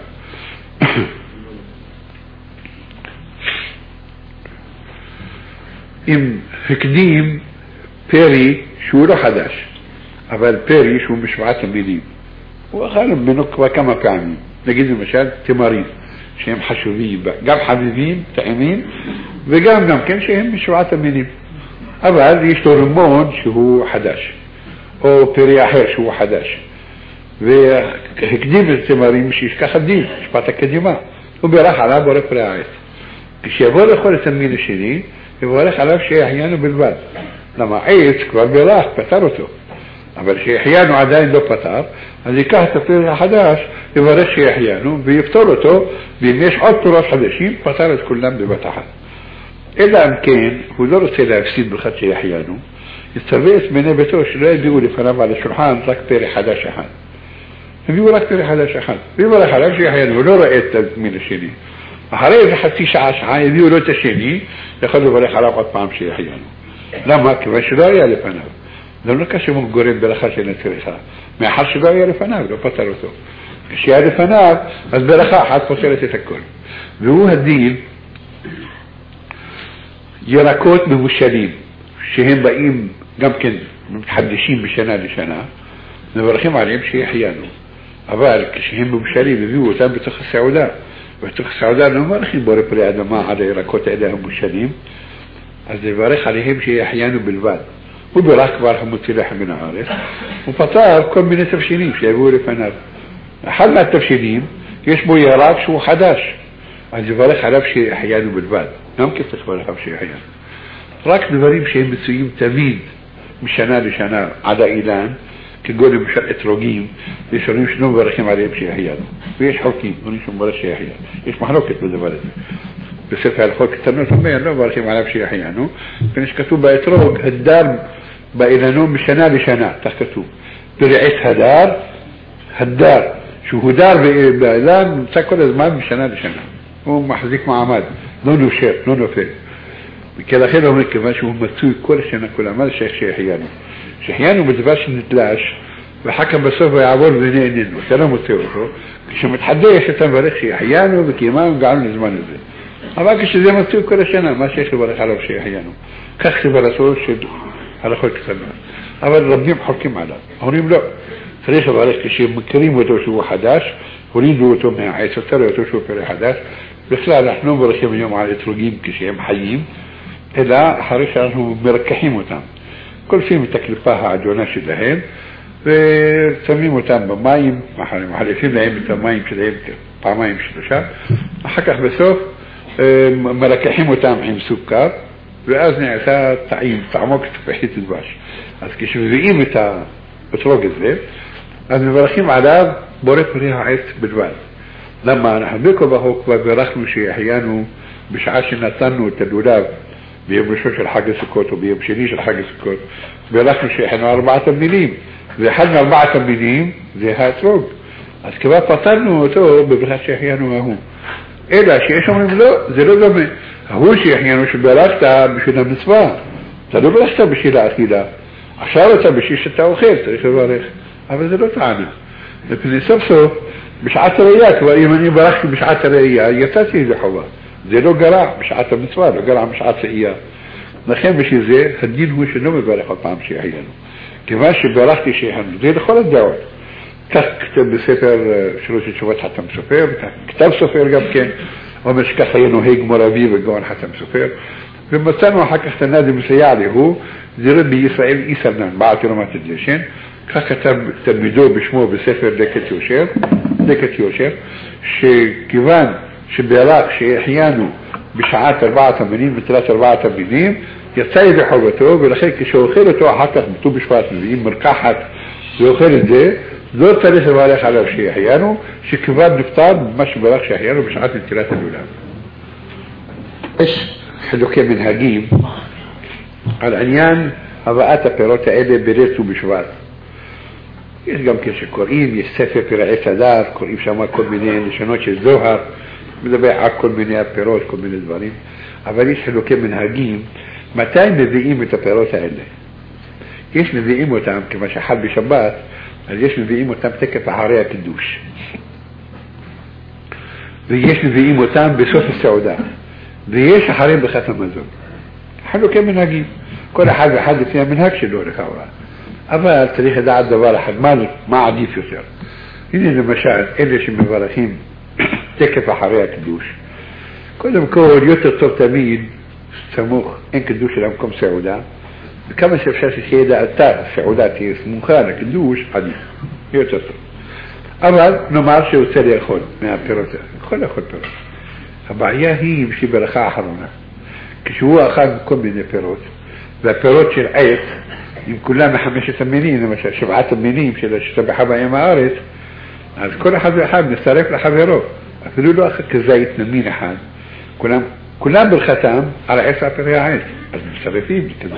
אם הקדים פרי שהוא לא חדש, אבל פרי שהוא משבעת המינים, הוא אכל ממנו כבר כמה פעמים. נגיד למשל תמרים, שהם חשובים, גם חביבים, טעימים, וגם כן שהם משבעת המינים. אבל יש לו רימון שהוא חדש, או פרי אחר שהוא חדש. והקדים את התמרים שישכח הדין, משפט הקדימה. הוא בירך עליו בורא פרי העץ. כשיבוא לאכול את המין השני, יברך עליו שהחיינו בלבד. למה עץ כבר בירך, פתר אותו. אבל שהחיינו עדיין לא פתר, אז ייקח את הפרי החדש, יברך שהחיינו, ויפתור אותו, ואם יש עוד פירות חדשים, פתר את כולם בבת אחת. אלא אם כן, הוא לא רוצה להפסיד ברכת שהחיינו, יצווה את בני ביתו שלא יביאו לפניו על השולחן רק פרי חדש אחד. הביאו רק פרי חדש אחד. ויברך עליו שהחיינו, הוא לא רואה את המין השני. אחרי איזה חצי שעה, יביאו לו את השני, יכול לברך עליו עוד פעם שהחיינו. למה? כיוון שלא היה לפניו. זה לא קשה הוא גורם ברכה של נצריכה. מאחר שלא היה לפניו, לא פתר אותו. כשהיה לפניו, אז ברכה אחת פותרת את הכל. והוא הדין ירקות מבושלים, שהם באים גם כן מתחדשים משנה לשנה, מברכים עליהם שהחיינו. אבל כשהם מבושלים, הביאו אותם בתוך הסעודה. בתוך הסעודה לא מברכים בורא פרי האדמה על הירקות האלה המבושלים, אז לברך עליהם שהחיינו בלבד. הוא ברך כבר המוציא לחם מן הארץ, הוא פתר כל מיני תבשילים שיביאו לפניו. אחד מהתבשילים יש בו ירק שהוא חדש, אז לברך עליו שהחיינו בלבד. גם כתוב לברך עליו שהחיינו. רק דברים שהם מצויים תמיד משנה לשנה עד האילן, כגון למשל אתרוגים, יש הורים שלא מברכים עליהם שהחיינו. ויש חוקים, הורים שמברך שהחיינו. יש מחלוקת בדבר הזה. בספר הלכות קטנות אומר, לא מברכים עליו שהחיינו, וכן שכתוב באתרוג, הדר באילנו משנה לשנה, כך כתוב. פרי עץ הדר, שהוא הודר באילן, נמצא כל הזמן משנה לשנה. הוא מחזיק מעמד, לא נושר, לא נופל. וכלכן אומר, כיוון שהוא מצוי כל השנה, כל עמד, שהחיינו. שהחיינו בדבר שנתלש, ואחר כך בסוף הוא יעבור ונהננו, אתה לא מוצא אותו. כשמתחדש אתה מברך שהחיינו וקיימנו וגענו לזמן הזה. אבל כשזה מצוי כל השנה, מה שיש לברך עליו שהחיינו. כך שברסו על כל קטנה. אבל רבים חולקים עליו. אומרים לא, צריך לברך כשמכירים אותו שהוא חדש, הורידו אותו מהעץ, הותרו אותו שהוא פרא חדש. בכלל אנחנו מברכים היום על אתרוגים כשהם חיים, אלא אחרי שאנחנו מרקחים אותם. קולפים את הקליפה העליונה שלהם, ושמים אותם במים, מחליפים להם את המים שלהם פעמיים שלושה, אחר כך בסוף מרקחים אותם עם סוכר, ואז נעשה טעים, טעמו כתפחית דבש. אז כשמביאים את האתרוג הזה, אז מברכים עליו בורא פרי העץ בלבד. למה אנחנו בכל בחוק כבר ברכנו שהחיינו בשעה שנתנו את הלולב ביום ראשון של חג הסוכות או ביום שני של חג הסוכות, ברכנו שהחיינו 4 מינים, ואחד מ4 מינים זה האתרוג. אז כבר פתרנו אותו בברכת שהחיינו ההוא. אלא שיש אומרים לא, זה לא דומה. ההוא שהחיינו שברכת בשביל המצווה, אתה לא ברכת בשביל האכילה. עכשיו אתה בשביל שאתה אוכל, צריך לברך. אבל זה לא טענה. לפני סוף סוף, בשעת הראייה, כבר אם אני ברכתי בשעת הראייה, יצאתי איזה חובה. זה לא גרע בשעת המצווה, לא גרע בשעת ראייה. לכן בשביל זה, הדין הוא שלא מברך עוד פעם שהחיינו. כיוון שברכתי שהחיינו, זה לכל הדעות. כך כתב בספר שלוש תשובות חתם סופר, כתב סופר גם כן, אומר שככה היה נוהג מורבי וגאון חתם סופר, ומצאנו אחר כך תנאדי מסייע להו, זה רבי ישראל איסרנן, בעתי רמת הדשן, כך כתב תלמידו בשמו בספר דקת יושר, שכיוון שברך שהחיינו בשעת 4 מינים, בתלת 4 מינים, יצא ידי חובתו, ולכן כשאוכל אותו אחר כך בט"ו בשבט מביאים מרקחת ואוכל את זה, לא צריך לברך עליו שהחיינו, שכבר נפטר במה שברך שהחיינו בשעת נטילת הלולב. יש חילוקי מנהגים על עניין הבאת הפירות האלה בליל ט"ו בשבט. יש גם כשקוראים, יש ספר פרעי סדר, קוראים שם כל מיני לשונות של זוהר, מדבר על כל מיני הפירות, כל מיני דברים, אבל יש חילוקי מנהגים, מתי מביאים את הפירות האלה? יש מביאים אותם, כמה שחל בשבת, אז יש מביאים אותם תקף אחרי הקידוש. ויש מביאים אותם בסוף הסעודה. ויש אחרי ברכת המזון. חילוקי מנהגים. כל אחד ואחד לפי המנהג שלו לכאורה. אבל צריך לדעת דבר אחד, מה עדיף יותר? הנה למשל, אלה שמברכים תקף אחרי הקידוש. קודם כל, יותר טוב תמיד, סמוך, אין קידוש של המקום סעודה, וכמה שאפשר שתהיה דעתה, סעודה תהיה סמוכה לקידוש, עדיף, יותר טוב. אבל נאמר שהוא רוצה לאכול מהפירות, יכול לאכול פירות. הבעיה היא בשביל ברכה האחרונה. כשהוא אכל כל מיני פירות, והפירות של עץ, עם כולם מ5 המינים, למשל 7 המינים של השתבחה בהם הארץ, אז כל אחד ואחד מצטרף לחברו, אפילו לא כזית נמין אחד, כולם ברכתם על עץ הפרי העץ, אז מצטרפים כזית.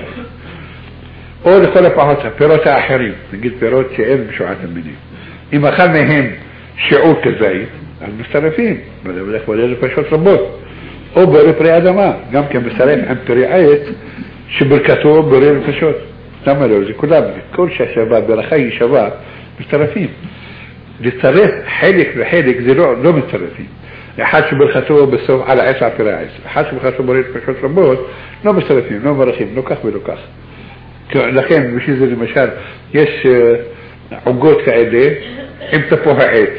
או לכל הפחות הפירות האחרים, נגיד פירות שאין בשבעת המינים. אם אכל מהם שיעור כזית, אז מצטרפים, ולך בולל לפשות רבות. או בורא פרי אדמה, גם כן מצטרף עם פרי עץ, שברכתו בורא לפשות. למה לא? זה כולם, כל שהשווה, ברכה היא שווה, מצטרפים. לצרף חלק וחלק זה לא מצטרפים. אחד שברכתו בסוף על העץ הפרי העץ, אחד שברכתו בורא לפשות רבות, לא מצטרפים, לא מברכים, לא כך ולא כך. לכן, בשביל זה למשל, יש עוגות כאלה עם תפוח העץ,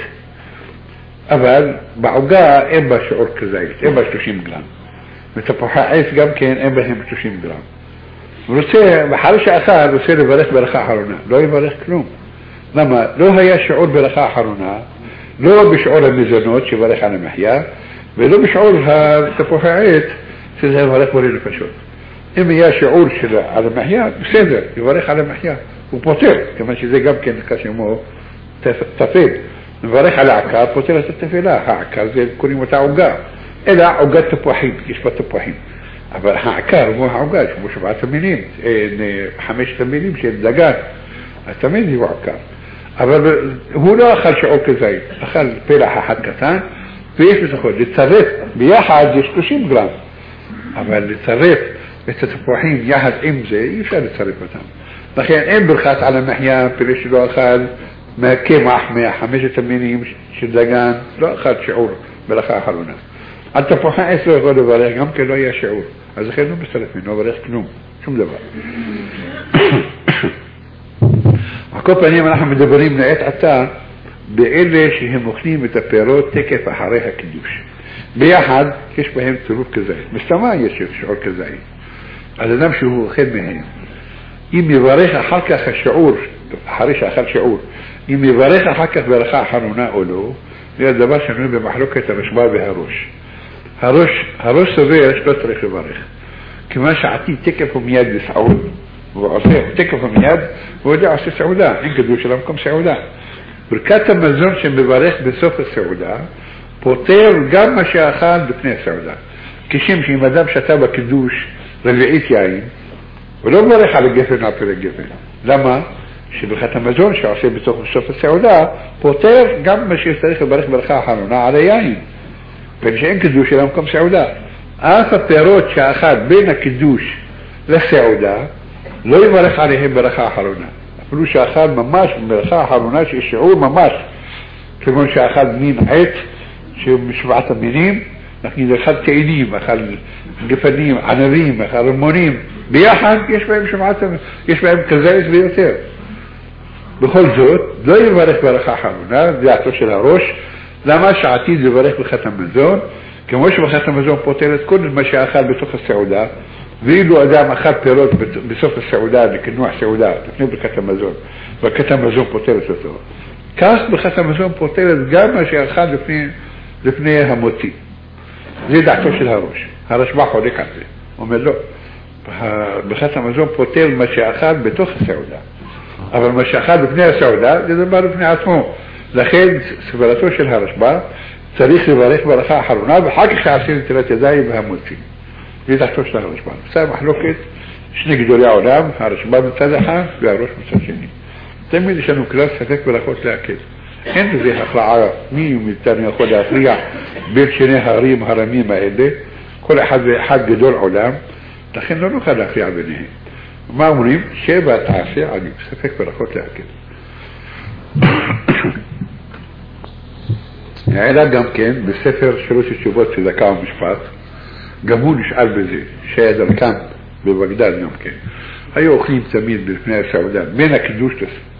אבל בעוגה אין בה שיעור כזית, אין בה 30 גרם. ותפוח העץ גם כן אין בהם 30 גרם. הוא רוצה, בחר שאכל, רוצה לברך ברכה אחרונה, לא יברך כלום. למה? לא היה שיעור ברכה אחרונה, לא בשיעור המזונות שברך על המחיה, ולא בשיעור תפוח העץ שזה יברך בורא לפשות. אם היה שיעור על המחיה, בסדר, יברך על המחיה. הוא פותר, כיוון שזה גם כן כשמו תפל. מברך על העקר, פותר את התפלה. העקר זה קוראים אותה עוגה. אלא עוגת תפוחים, יש בה תפוחים. אבל העקר הוא העוגה, כמו 7 המינים, 5 המינים של דגן. אז תמיד הוא עקר. אבל הוא לא אכל שיעור כזית, אכל פלח אחד קטן, ויש בסופו, לצרף ביחד יש 30 גרם. אבל לצרף את התפוחים יחד עם זה, אי אפשר לצרף אותם. לכן אין ברכת על המחיה, פלא שלא אכל מהקמח, מה5 המינים של דגן, לא אכל שיעור ברכה האחרונה. על תפוחי עץ לא יכול לברך, גם כן לא יהיה שיעור. אז לכן לא מסתלף ממנו, לא ברך כלום, שום דבר. על כל פנים אנחנו מדברים לעת עתה באלה שהם אוכלים את הפירות תקף אחרי הקידוש. ביחד יש בהם צירוף כזית. מסתמה יש שיעור כזית. אז אדם שהוא אוכל מהם, אם יברך אחר כך השיעור, אחרי שאכל שיעור, אם יברך אחר כך ברכה אחרונה או לא, זה הדבר שנוי במחלוקת הרשב"א והראש. הראש סובר שלא צריך לברך. כיוון שעתיד תקף ומיד לסעוד, הוא עושה תקף ומיד, הוא יודע עושה סעודה, אין קידוש של המקום סעודה. ברכת המזון שמברך בסוף הסעודה, פותר גם מה שאכל לפני הסעודה. כשם שאם אדם שתה בקידוש רביעית יין, הוא לא מברך על הגפן או על הגפן. למה? שברכת המזון שעושה בסוף הסעודה, פותר גם מה שצריך לברך ברכה אחרונה על היין. ושאין קידוש של המקום סעודה. אף הפירות שאכל בין הקידוש לסעודה, לא יברך עליהם ברכה אחרונה. אפילו שאכל ממש ברכה אחרונה שיש שיעור ממש, כמו שאכל מין עץ, שהוא משבעת המינים, נגיד אכל תאנים, אכל גפנים, ענבים, אכל רימונים, ביחד יש בהם יש בהם כזית ויותר. בכל זאת, לא יברך ברכה אחרונה, דעתו של הראש, למה שעתיד לברך ברכת המזון, כמו שברכת המזון פותרת כל מה שאכל בתוך הסעודה, ואילו אדם אכל פירות בסוף הסעודה, לקנוח סעודה, לפני ברכת המזון, ברכת המזון פותרת אותו. כך ברכת המזון פותרת גם מה שאכל לפני המוציא. זה דעתו של הראש. הרשב"א חולק על זה. הוא אומר לא, ברכת המזון פותר מה שאכל בתוך הסעודה. אבל מה שאכל לפני הסעודה זה דבר לפני עצמו. לכן סברתו של הרשב"א צריך לברך ברכה אחרונה ואחר כך יעשה נטילת ידיים והמוציא. זה דעתו של הרשב"א. זה מחלוקת שני גדולי העולם, הרשב"א מצד אחד והראש מצד שני. תמיד יש לנו כלל ספק ברכות להקל. אין לזה הכרעה מי מאיתנו יכול להכריע בין שני הערים הרמים האלה, כל אחד ואחד גדול עולם, לכן לא נוכל להכריע ביניהם. מה אומרים? שבע תעשה עדיף, ספק ברכות להקל. העלה גם כן בספר שלוש תשובות צדקה ומשפט, גם הוא נשאל בזה, שהיה דרכם בבגדד גם כן. היו אוכלים תמיד לפני הסעודה, בין הקידוש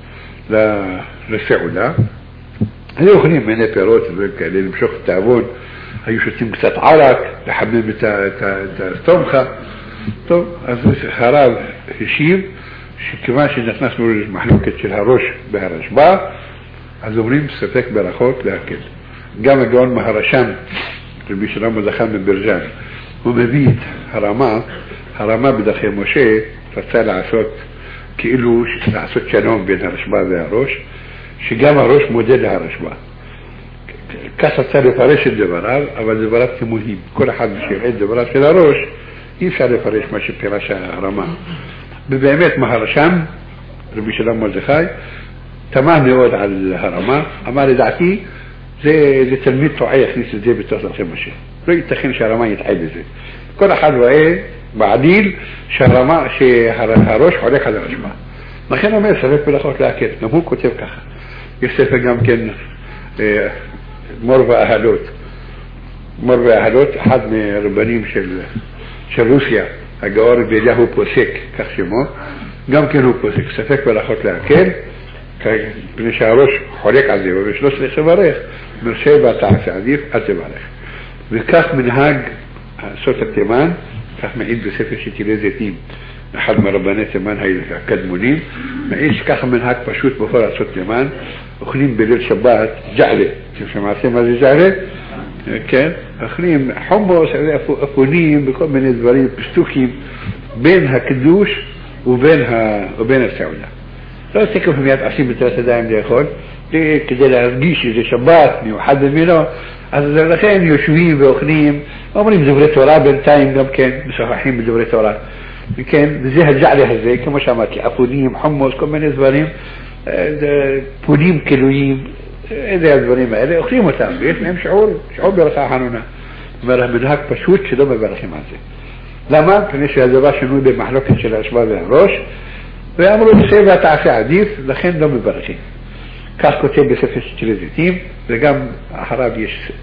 לסעודה, היו אוכלים מיני פירות וכאלה, למשוך את התאבון, היו שותים קצת ערק, לחמם את הסטומחה. טוב, אז הרב השיב שכיוון שנכנסנו למחלוקת של הראש והרשב"א, אז אומרים ספק ברכות להקל. גם הגאון מהרש"ם, רבי שלמה זכאי מברז'אן, הוא מביא את הרמה בדרכי משה, רצה לעשות כאילו לעשות שלום בין הרשב"א והראש, שגם הראש מודה להרשב"א. כך רצה לפרש את דבריו, אבל דבריו תמוהים. כל אחד שיראה את דבריו של הראש, אי אפשר לפרש מה שפירש הרמה. ובאמת מהרש"ם, רבי שלמה זכאי, תמה מאוד על הרמה, אמר לדעתי, זה תלמיד טועה יכניס את זה בתוך דרכי משה. לא ייתכן שהרמה יטעה בזה. כל אחד רואה בעדיל שהראש חולק על הרשב"א. לכן אומר ספק ברכות להקל, גם הוא כותב ככה. יש ספר גם כן מור והאהלות, אחד מהרבנים של רוסיה, הגאון אליהו פוסק, כך שמו, גם כן הוא פוסק, ספק ברכות להקל, פני שהראש חולק על זה, ולא צריך לברך, מרשה בתעשה עדיף, אל תברך. וכך מנהג סוד התימן, כך מעיד בספר שתילי זיתים, אחד מרבני תימן הקדמונים, מעיד שככה מנהג פשוט בכל ארצות תימן, אוכלים בליל שבת ג'עלה, שמעתם מה זה ג'עלה? כן, אוכלים חומוס, אפונים, בכל מיני דברים, פסטוקים, בין הקידוש ובין הסעודה. לא תקף מיד עשים בתרת ידיים לאכול, כדי להרגיש שזה שבת מיוחד במינו, אז לכן יושבים ואוכלים, אומרים דברי תורה בינתיים גם כן, משוחחים בדברי תורה. וכן, וזה הג'עלה הזה, כמו שאמרתי, אפונים, חומוס, כל מיני דברים, פונים כלויים, איזה הדברים האלה, אוכלים אותם, ויש להם שיעור ברכה אחרונה. זאת אומרת, המנהג פשוט שלא מברכים על זה. למה? כנראה שהדבר שנוי במחלוקת של הרשב"א והראש, ואמרו לסייב והתעשה עדיף, לכן לא מברכים. כך כותב בספר של זיתים, וגם אחריו יש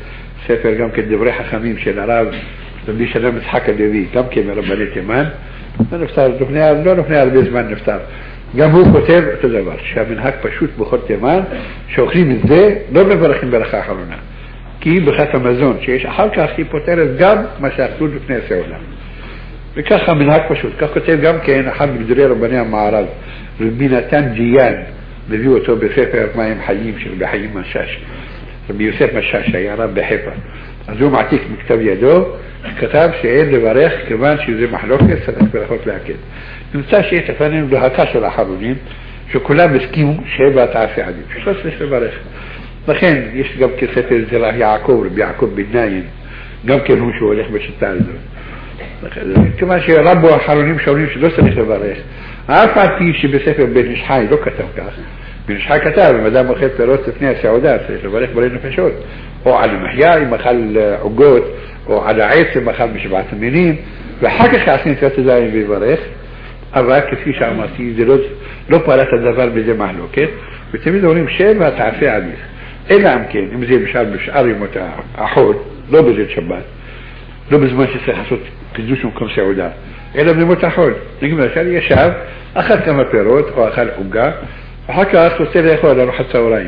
ספר גם כן דברי חכמים של הרב רבי שלום יצחק הלוי, גם כן מרבני תימן, לא נפטר, לא לפני הרבה זמן נפטר. גם הוא כותב אותו דבר, שהמנהג פשוט בכל תימן, שאוכלים את זה, לא מברכים ברכה אחרונה. כי ברכת המזון שיש אחר כך היא פותרת גם מה שאכלו לפני הסעודה. וככה מנהג פשוט, כך כותב גם כן אחד מגדולי רבני המערב, רבי נתן ג'יאן, מביא אותו בספר מים חיים של רבי חיים משש. רבי יוסף משש היה רב בחיפה. אז הוא מעתיק מכתב ידו, שכתב שאין לברך כיוון שזה מחלוקת, צריך ברכות להקל. נמצא שיש לפנינו להקה של האחרונים, שכולם הסכימו שבע תעשה עדיף. שלוש צריך לברך. לכן יש גם כספר זרח יעקב, רבי יעקב בן נאין, גם כן הוא שהוא הולך בשיטה הזאת. כיוון שרבו האחרונים שאומרים שלא צריך לברך, אף על פי שבספר בן איש חי לא כתב כך. בן איש חי כתב, אם אדם אוכל פירות לפני הסעודה, צריך לברך בלי נפשות. או על המחיה אם אכל עוגות, או על העץ אם אכל משבעת המינים, ואחר כך יעשין תפילת ידיים ויברך. אבל כפי שאמרתי, זה לא פעלת הדבר בזה מחלוקת, ותמיד אומרים שבע תעשה עדיף. אלא אם כן, אם זה בשאר ימות החול, לא בליל שבת, לא בזמן שצריך לעשות קידוש במקום סעודה, אלא בימות החול. למשל ישב, אכל כמה פירות או אכל עוגה, ואחר כך רוצה לאכול ארוחת צהריים,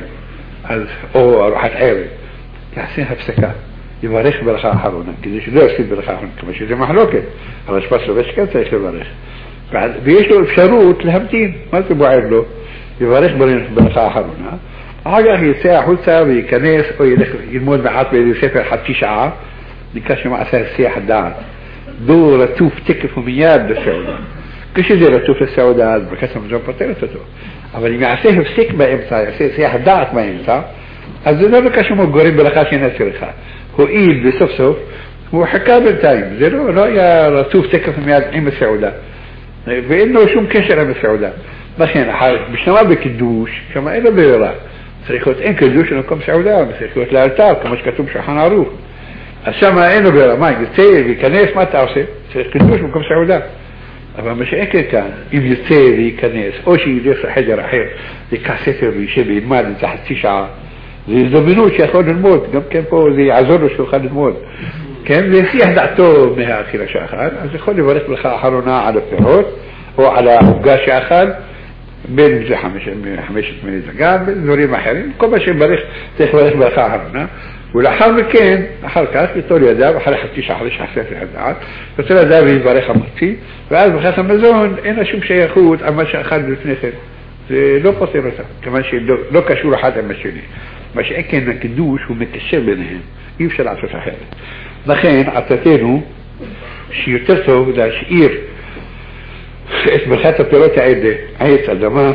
או ארוחת ערב, יעשה הפסקה, יברך ברכה האחרונה, כדי שלא יעשה ברכה האחרונה, כמו שזה מחלוקת, אבל שפס לו ושכן צריך לברך. ויש לו אפשרות להמתין, מה זה בוער לו? יברך ברכה האחרונה, אחר כך יצא החוצה וייכנס או ילך ללמוד מעט באיזה ספר חצי שעה, נקרא שמעשה שיח הדעת. דו רטוף תקף ומיד בסעודה. כשזה רטוף לסעודה, אז ברכת המזון פותרת אותו. אבל אם יעשה הפסק באמצע, יעשה שיח הדעת באמצע, אז זה לא בקש כמו גורם ברכה שאינה צריכה. הועיל בסוף סוף, הוא חכה בינתיים. זה לא היה רטוף תקף ומיד עם הסעודה. ואין לו שום קשר עם הסעודה. לכן, בשלמה בקידוש, שמה אין לו ברירה. צריך להיות אין קידוש למקום סעודה, צריך להיות לאלתר, כמו שכתוב בשולחן ערוך. אז שמה אין לו ברירה, מה, יוצא וייכנס, מה אתה עושה? צריך קידוש במקום סעודה. אבל מה שאין כאן, אם יוצא וייכנס, או שילך לחדר אחר, ייקח ספר וישב וילמד את זה חצי שעה, זה הזדמנות שיכול ללמוד, גם כן פה זה יעזור לו שיוכל ללמוד. כן, זה יסיח דעתו מהאכילה שאכל, אז יכול לברך ברכה האחרונה על הפירות, או על העוגה שאכל, בין אם זה חמשת מיני זגן, בין דברים אחרים, כל מה שברך צריך לברך ברכה האחרונה, ולאחר מכן, אחר כך, יטול ידיו, אחרי חצי שעה, אחרי שחסף לדעת, יטול ידיו ויברך המוציא, ואז ברכת המזון אין לה שום שייכות על מה שאכל לפני כן. זה לא פותר אותה, כיוון שלא קשור אחד עם השני. מה שאין כן הקידוש הוא מקשר ביניהם, אי אפשר לעשות אחרת. לכן, עצתנו, שיותר טוב להשאיר את ברכת הפירות האלה, עץ, אדמה,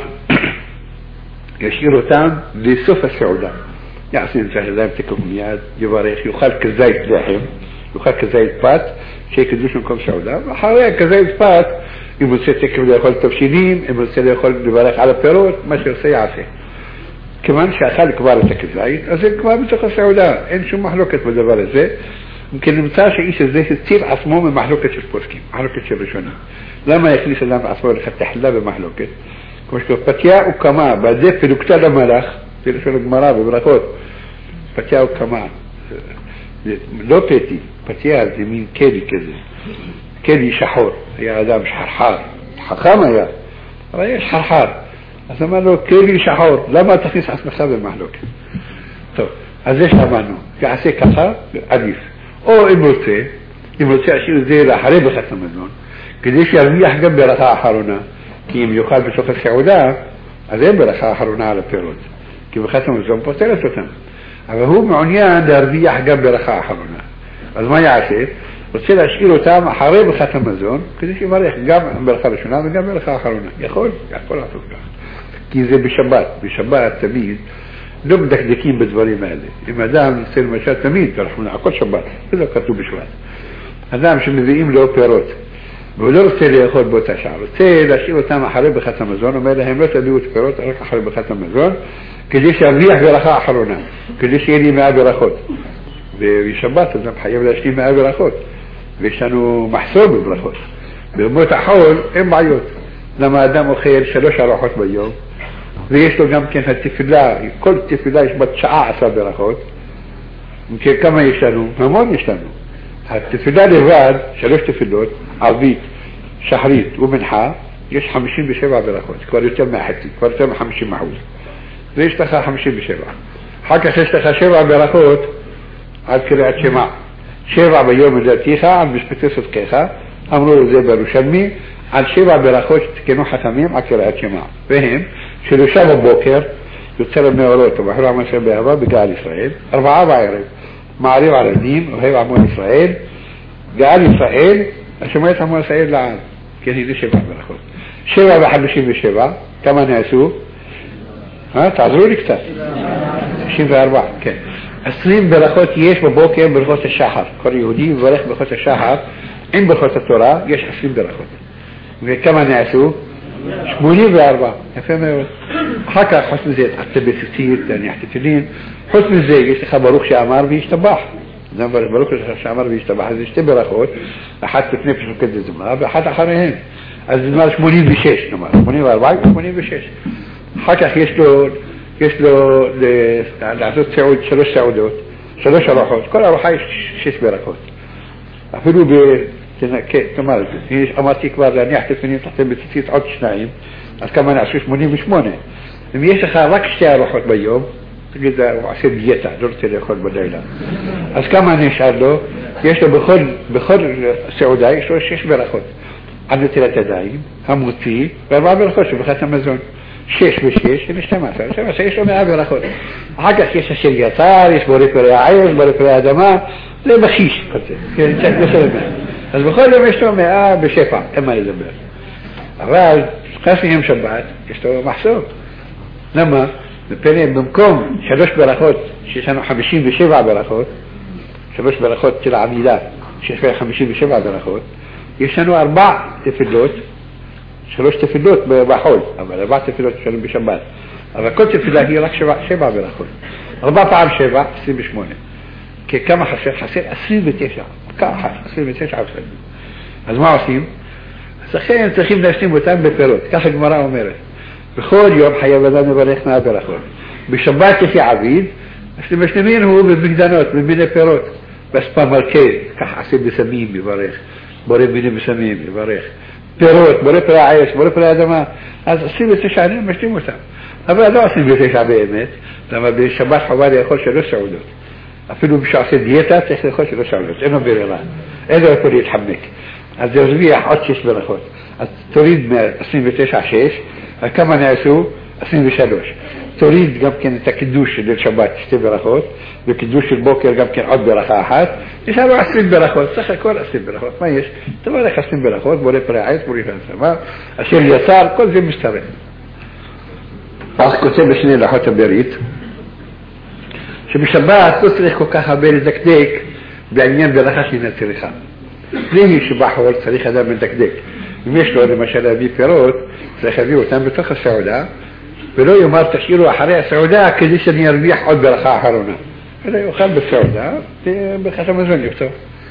ישאיר אותם לסוף הסעודה. יעשה את הידיים תקוף מיד, יברך, יאכל כזית לחם, יאכל כזית פת, שיהיה קידוש במקום סעודה, ואחרי כזית פת, אם רוצה תקף לאכול תבשילים, אם רוצה לאכול לברך על הפירות, מה שעושה יעשה. כיוון שאכל כבר את הכזית, אז זה כבר בתוך הסעודה, אין שום מחלוקת בדבר הזה, כי נמצא שהאיש הזה הציל עצמו ממחלוקת של פוסקים, מחלוקת של ראשונה. למה יכניס אדם עצמו לכתחילה במחלוקת? כמו שכתוב, פתיה וקמה, בעדי פלוגתה למלאך, זה לשון הגמרא בברכות, פתיה וקמה, לא פתי, פתיה זה מין קלי כזה, קלי שחור, היה אדם שחרחר, חכם היה, אבל היה שחרחר, אז אמר לו, קלי שחור, למה תכניס עצמך במחלוקת? טוב, אז זה שמענו, יעשה ככה, עדיף. או אם רוצה להשאיר את זה לאחרי ברכת המזון, כדי שירוויח גם ברכה האחרונה, כי אם יאכל בסוף הסעודה, אז אין ברכה האחרונה על הפירות, כי ברכת המזון פותרת אותם. אבל הוא מעוניין להרוויח גם ברכה האחרונה. אז מה יעשה? רוצה להשאיר אותם אחרי ברכת המזון, כדי שיברך גם ברכה ראשונה וגם ברכה האחרונה. יכול לעשות כך. כי זה בשבת תמיד, לא מדקדקים בדברים האלה. אם אדם נצא למשל תמיד, אנחנו נעקוד שבת, זה לא כתוב בשבת. אדם שמביאים לו פירות, והוא לא רוצה לאכול באותה שעה, רוצה להשאיר אותם אחרי ברכת המזון, אומר להם לא תביאו את הפירות רק אחרי ברכת המזון, כדי שירוויח ברכה האחרונה, כדי שיהיה לי 100 ברכות. ובשבת אדם חייב להשלים 100 ברכות, ויש לנו מחסור בברכות. בימות החול אין בעיות. למה אדם אוכל 3 ארוחות ביום, ויש לו גם כן התפילה, כל תפילה יש בת שעה 10 ברכות, כמה יש לנו? המון יש לנו. התפילה לבד, 3 תפילות, ערבית, שחרית ומנחה, יש 57 ברכות, כבר יותר מהחצי, כבר יותר מ-50%. ויש לך 57. אחר כך יש לך 7 ברכות על קריאת שמע. 7 ביום לדעתיך, על משפטי צדקיך, אמרו זה בירושלמי, על 7 ברכות שתקנו חתמים על קריאת שמע. והם, שלושה בבוקר, יוצא למאורות, ובחרו עם ישראל באהבה בגאל ישראל, 4 בערב, מעריב על הדין, אוהב עמון ישראל, גאל ישראל, השומע את עמון ישראל לעד, כן, הנה 7 ברכות. 7 ב-57, כמה נעשו? תעזרו לי קצת. 64, כן. 20 ברכות יש בבוקר ברכות השחר. כל יהודי מברך ברכות השחר, עם ברכות התורה, יש 20 ברכות. וכמה נעשו? 84, יפה מאוד. אחר כך, חוץ מזה, תעטה בסיסית, תניח תפילין. חוץ מזה, יש לך ברוך שאמר וישתבח. זה ברוך שאמר וישתבח, אז יש 2 ברכות, אחת לפני פסוקי דזמרה, ואחת אחריהן. אז זה נאמר 86, נאמר, 84 ו-86. אחר כך יש לו לעשות 3 סעודות, 3 ארוחות, כל ארוחה יש 6 ברכות. אפילו כלומר, אמרתי כבר להניח תפילין תחתן בציצית עוד 2, אז כמה נעשו? 88. אם יש לך רק 2 ארוחות ביום, תגיד, הוא עושה דיאטה, לא רוצה לאכול בלילה. אז כמה נשאר לו? יש לו בכל סעודה, יש לו 6 ברכות. על נטילת ידיים, המוציא, ו4 ברכות שברכת המזון. 6 ו6, הנה 12, יש לו 100 ברכות. אחר כך יש אשר יצר, יש בורא פרי העץ, בורא פרי האדמה, זה בחיש, כן, אז בכל יום יש לו 100 בשפע, אין מה לדבר. אבל, חס מיום שבת, יש לו מחסור. למה? במקום 3 ברכות, שיש לנו 57 ברכות, 3 ברכות של העמידה, שיש לנו 57 ברכות, יש לנו 4 תפילות, 3 תפילות בחול, אבל 4 תפילות שלנו בשבת. אבל כל תפילה היא רק 7 ברכות. 4 פעם 7, 28. כי כמה חסר? חסר 29. ככה, 29 עושים. אז מה עושים? אז לכן צריכים להשלים אותם בפירות. ככה הגמרא אומרת. בכל יום חייב אדם לברך 100 ברכות. בשבת לפי עביד, אז משלמים הוא בבגדנות, במיני פירות. בספרמרקט, ככה עשה בסמים, יברך. בורא מיני בסמים, יברך. פירות, בורא פרי העץ, בורא פרי האדמה. אז 29 אני משלים אותם. אבל לא 29 באמת, למה בשבת חובה לאכול 3 סעודות. אפילו בשעשה דיאטה צריך לאכול 3 סעודות, אין לו ברירה. אין לו יכול להתחמק. אז זה הרוויח עוד 6 ברכות. אז תוריד מ-29 6, כמה נעשו? 23. תוריד גם כן את הקידוש של שבת 2 ברכות, וקידוש של בוקר גם כן עוד ברכה אחת, יש לנו 20 ברכות, סך הכל 20 ברכות. מה יש? תברך 20 ברכות, בורא פרי העץ, בורא פרי האדמה, אשר יצר, כל זה מסתרם. אז כותב בשני לוחות הברית, שבשבת לא צריך כל כך הרבה לדקדק בעניין ברכה שאינה צריכה. בלי שבחול צריך אדם לדקדק. אם יש לו למשל להביא פירות, צריך להביא אותם בתוך הסעודה, ולא יאמר תשאירו אחרי הסעודה כדי שאני ארוויח עוד ברכה אחרונה. אלא יאכל בסעודה, וברכת המזון יפתור.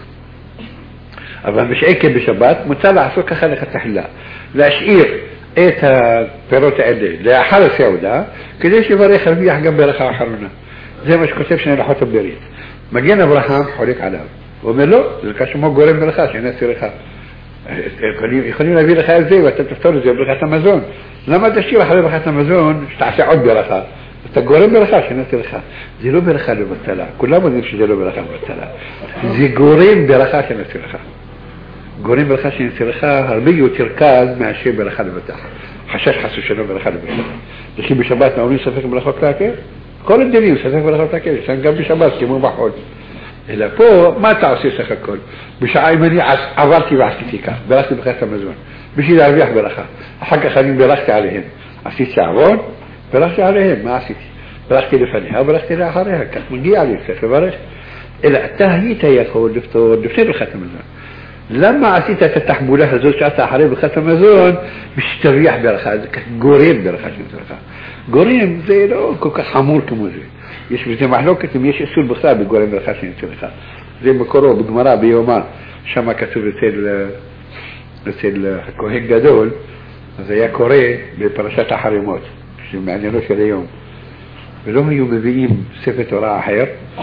אבל בשעיקה בשבת מוצא לעשות ככה לכתחילה. להשאיר את הפירות האלה לאחר הסעודה, כדי שיברך הרוויח גם ברכה האחרונה. זה מה שכותב שני לוחות הברית. מגן אברהם חולק עליו. הוא אומר לו, זה כשמו גורם ברכה, שאינה צריכה. יכולים להביא לך את זה, ואתה תפתור את זה ברכת המזון. למה תשאיר אחרי ברכת המזון, שתעשה עוד ברכה? אתה גורם ברכה שאינה צריכה. זה לא ברכה לבטלה. כולם יודעים שזה לא ברכה לבטלה. זה גורם ברכה שאינה צריכה. גורם ברכה שאינה צריכה הרבה יותר קל מאשר ברכה לבטלה. חשש חסו שלא ברכה לבטלה. לכי בשבת נאמרים ספק ברכות להקר? כל הדינים ספק ברכות להקר, יש גם בשבת כמו בחול. אלא פה, מה אתה עושה סך הכל? בשעה אם אני עברתי ועשיתי כך, ברכתי ברכת המזון, בשביל להרוויח ברכה. אחר כך אני ברכתי עליהם. עשיתי שעבון, ברכתי עליהם, מה עשיתי? ברכתי לפניה, ברכתי לאחריה, כך מגיע לי, צריך לברך. אלא אתה היית יכול לפתור לפני ברכת המזון. למה עשית את התחבולה הזאת שאתה אחרי ברכת המזון, בשביל ברכה? זה כך גורם ברכה של ברכה. גורם זה לא כל כך חמור כמו זה. יש בזה מחלוקת אם יש איסור בכלל בגורם ברכה שנצליחה. זה מקורו בגמרא ביומא, שם כתוב אצל הכהן גדול, אז היה קורא בפרשת החרימות, שמעניינו של היום. ולא היו מביאים ספר תורה אחר,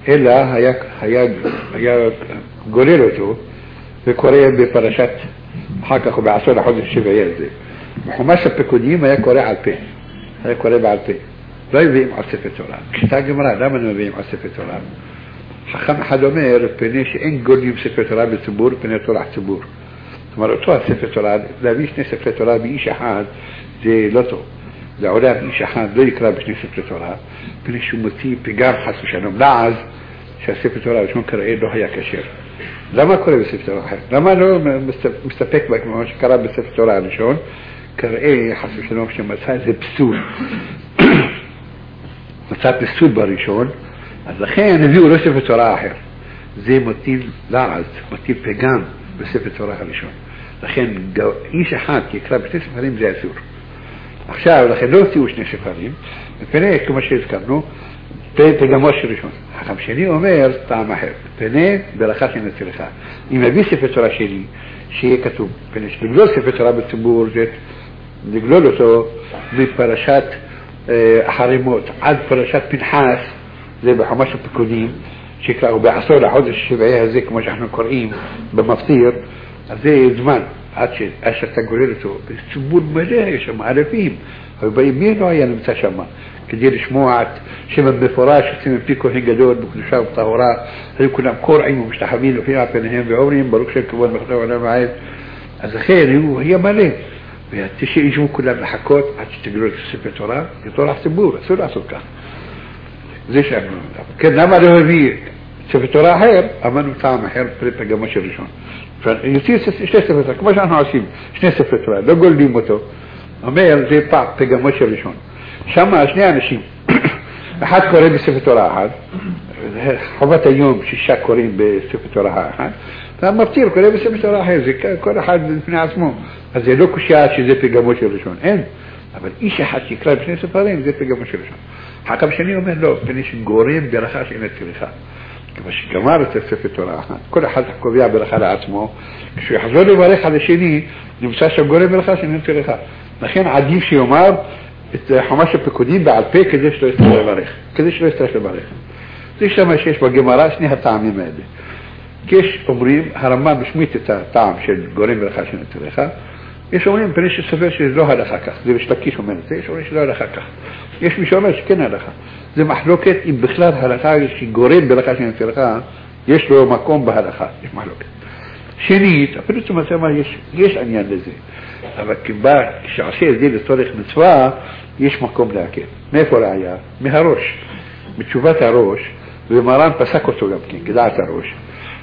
אלא היה גולל אותו וקורא בפרשת, אחר כך הוא בעשור לחודש השביעי הזה. בחומש הפקודים היה קורא על פה, היה קורא בעל פה. לא מביאים על ספר תורה. כשאתה גמרא, למה לא מביאים על ספר תורה? חכם אחד אומר, פני שאין גולים ספר תורה בציבור, פני תורה ציבור. זאת אומרת, אותו הספר תורה, להביא שני ספרי תורה באיש אחד, זה לא טוב. זה עולה באיש אחד, לא יקרא בשני ספרי תורה, פני שהוא מוציא פגם חס ושלום לעז, שהספר תורה הראשון קראה לא היה כשר. למה קורא בספר תורה אחר? למה לא מסתפק כמו שקרא בספר תורה הראשון, קראה חס ושלום שמצא איזה פסול. מצא פסול בראשון, אז לכן הביאו לו ספר תורה אחר. זה מטיל לעז, מטיל פגם בספר תורה הראשון. לכן איש אחד יקרא בשני ספרים זה אסור. עכשיו, לכן לא הוציאו שני ספרים, ופני, כמו שהזכרנו, פגמו של ראשון. החכם שני אומר טעם אחר, פני ברכה שנצליחה. אם הביא ספר תורה שלי, שיהיה כתוב, פני שלגלול ספר תורה בציבור, זה לגלול אותו מפרשת החרימות עד פרשת פנחס, זה בחומש הפקודים, שקראו בעשור לחודש השביעי הזה, כמו שאנחנו קוראים במפטיר, אז זה זמן, עד שאתה גולל אותו. בציבור מלא יש שם אלפים, אבל בימין לא היה נמצא שם, כדי לשמוע את שם המפורש, שעושים מפי כהן גדול בקדושה ובטהורה, היו כולם קורעים ומשתחווים לפי פניהם ואומרים, ברוך שם כבוד מלכותו ועולם ועד. אז אחר, היה מלא. ותשאישו כולם לחכות עד שתגלו את ספר תורה, זה תורה ציבור, אסור לעשות כך. זה שאמרנו. כן, למה לא הביא ספר תורה אחר? אמרנו טעם אחר, פגמו של ראשון. יוציא שני ספר תורה, כמו שאנחנו עושים, שני ספר תורה, לא גולדים אותו. אומר, זה פגמו של ראשון. שם שני אנשים, אחד קורא בספר תורה אחד, חובת היום 6 קוראים בספר תורה אחד, והמפטיר קורא בספר תורה אחר, זה כל אחד בפני עצמו. אז זה לא קושיה שזה פגמו של ראשון, אין. אבל איש אחד שיקרא בשני ספרים, זה פגמו של ראשון. חכם שני אומר לא, פני שגורם ברכה שאין צריכה. כמו שגמר את ספר תורה אחת, כל אחד קובע ברכה לעצמו, כשהוא יחזור לברך על השני, נמצא שגורם ברכה שאין צריכה. לכן עדיף שיאמר את חומש הפקודים בעל פה כדי שלא יצטרך לברך. כדי שלא יצטרך לברך. זה שמה שיש בגמרא שני הטעמים האלה. כי יש אומרים, הרמב"ם משמיט את הטעם של גורם ברכה שאין צריכה, יש אומרים פני שספר שזה לא הלכה כך, זה בשלקיש אומר את זה, יש אומרים שלא הלכה כך. יש מי שאומר שכן הלכה. זה מחלוקת אם בכלל הלכה שגורם ברכה שאין צריכה, יש לו מקום בהלכה, יש מחלוקת. שנית, אפילו זאת אומרת, יש עניין לזה. אבל כשעושה את זה לצורך מצווה, יש מקום להקל. מאיפה ראיה? מהראש. מתשובת הראש, ומרן פסק אותו גם כן, כדעת הראש.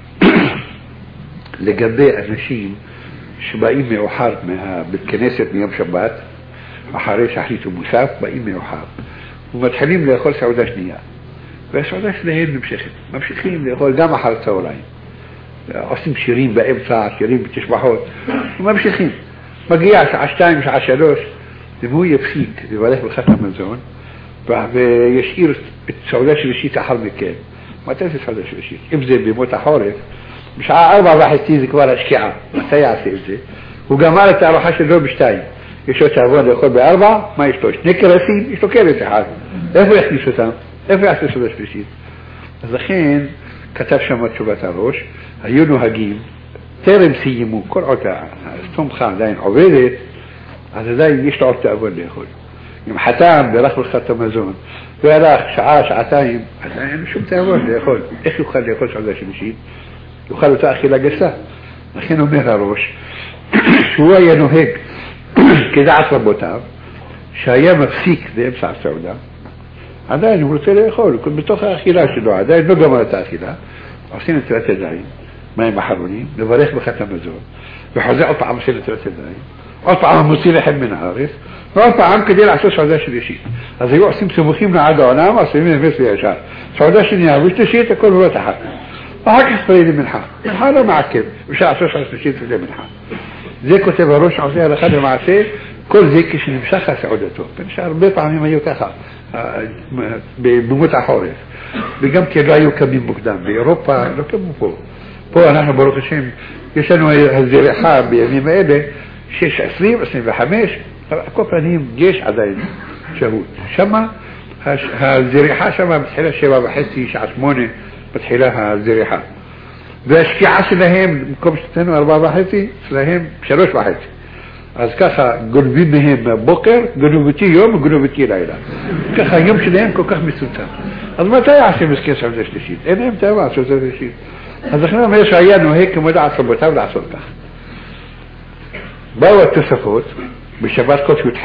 לגבי אנשים שבאים מאוחר בבית כנסת מיום שבת, אחרי שחרית ומוסף, באים מאוחר. ומתחילים לאכול סעודה שנייה. והסעודה שלהם נמשכת. ממשיכים לאכול גם אחר צהריים. עושים שירים באמצע, שירים בתשבחות, וממשיכים. מגיע שעה 2, שעה 3, והוא יפסיק לברך ברכת המזון, וישאיר את סעודה שלישית אחר מכן. מתי זה סעודה שלישית? אם זה בימות החורף, בשעה 4:30 זה כבר השקיעה. מתי יעשה את זה? הוא גמר את הארוחה שלו ב2. יש לו תעבוד לאכול ב4, מה יש לו? 2 קרסים, יש לו קרס אחד. איפה יכניס אותם? איפה יעשה סעודה שלישית? אז לכן כתב שם תשובת הראש, היו נוהגים, טרם סיימו, כל עוד הסומכה עדיין עובדת, אז עדיין יש לו עוד תעבוד לאכול. אם חתם ברך ברכת המזון, והלך שעה, שעתיים, עדיין אין שום תעבוד לאכול. איך יוכל לאכול סעודה שלישית? יוכל אותה אכילה גסה. לכן אומר הראש, שהוא היה נוהג כדעת רבותיו, שהיה מפסיק באמצע הסעודה, עדיין הוא רוצה לאכול, בתוך האכילה שלו, עדיין לא גמר את האכילה, עושים את נטילת ידיים, מים אחרונים, לברך ברכת המזון, וחוזר עוד פעם עושים את נטילת ידיים, עוד פעם מוציא לחם מן הארץ, ועוד פעם כדי לעשות סעודה שלישית. אז היו עושים סמוכים לעד העולם, עושים נפס וישר. סעודה שנייה ושלישית, הכל בבת אחת. ואחר כך פריד למנחה. מנחה לא מעכב, אפשר לעשות סעודה שלישית ולמנחה. זה כותב הראש עושה הלכה למעשה, כל זה כשנמשך הסעודתו. הרבה פעמים היו ככה, במות החורף. וגם כי לא היו קמים מוקדם. באירופה לא קמו פה. פה אנחנו ברוך השם, יש לנו הזריחה בימים האלה, 6, 20, 25, כל פנים יש עדיין שהות. שמה, הזריחה שמה בתחילה 7:30, שעה 8, בתחילה הזריחה. והשקיעה שלהם, במקום שתנו 4.5, שלהם 3.5. אז ככה גונבים מהם בבוקר, גנובתי יום וגנובתי לילה. ככה היום שלהם כל כך מסוטר. אז מתי יעשם הסכם סעודה שלישית? אין להם טעם לעשות סעודה שלישית. אז לכן אומר שהיה נוהג כמו דעת רבותיו לעשות כך. באו התוספות בשבת קודש י"ח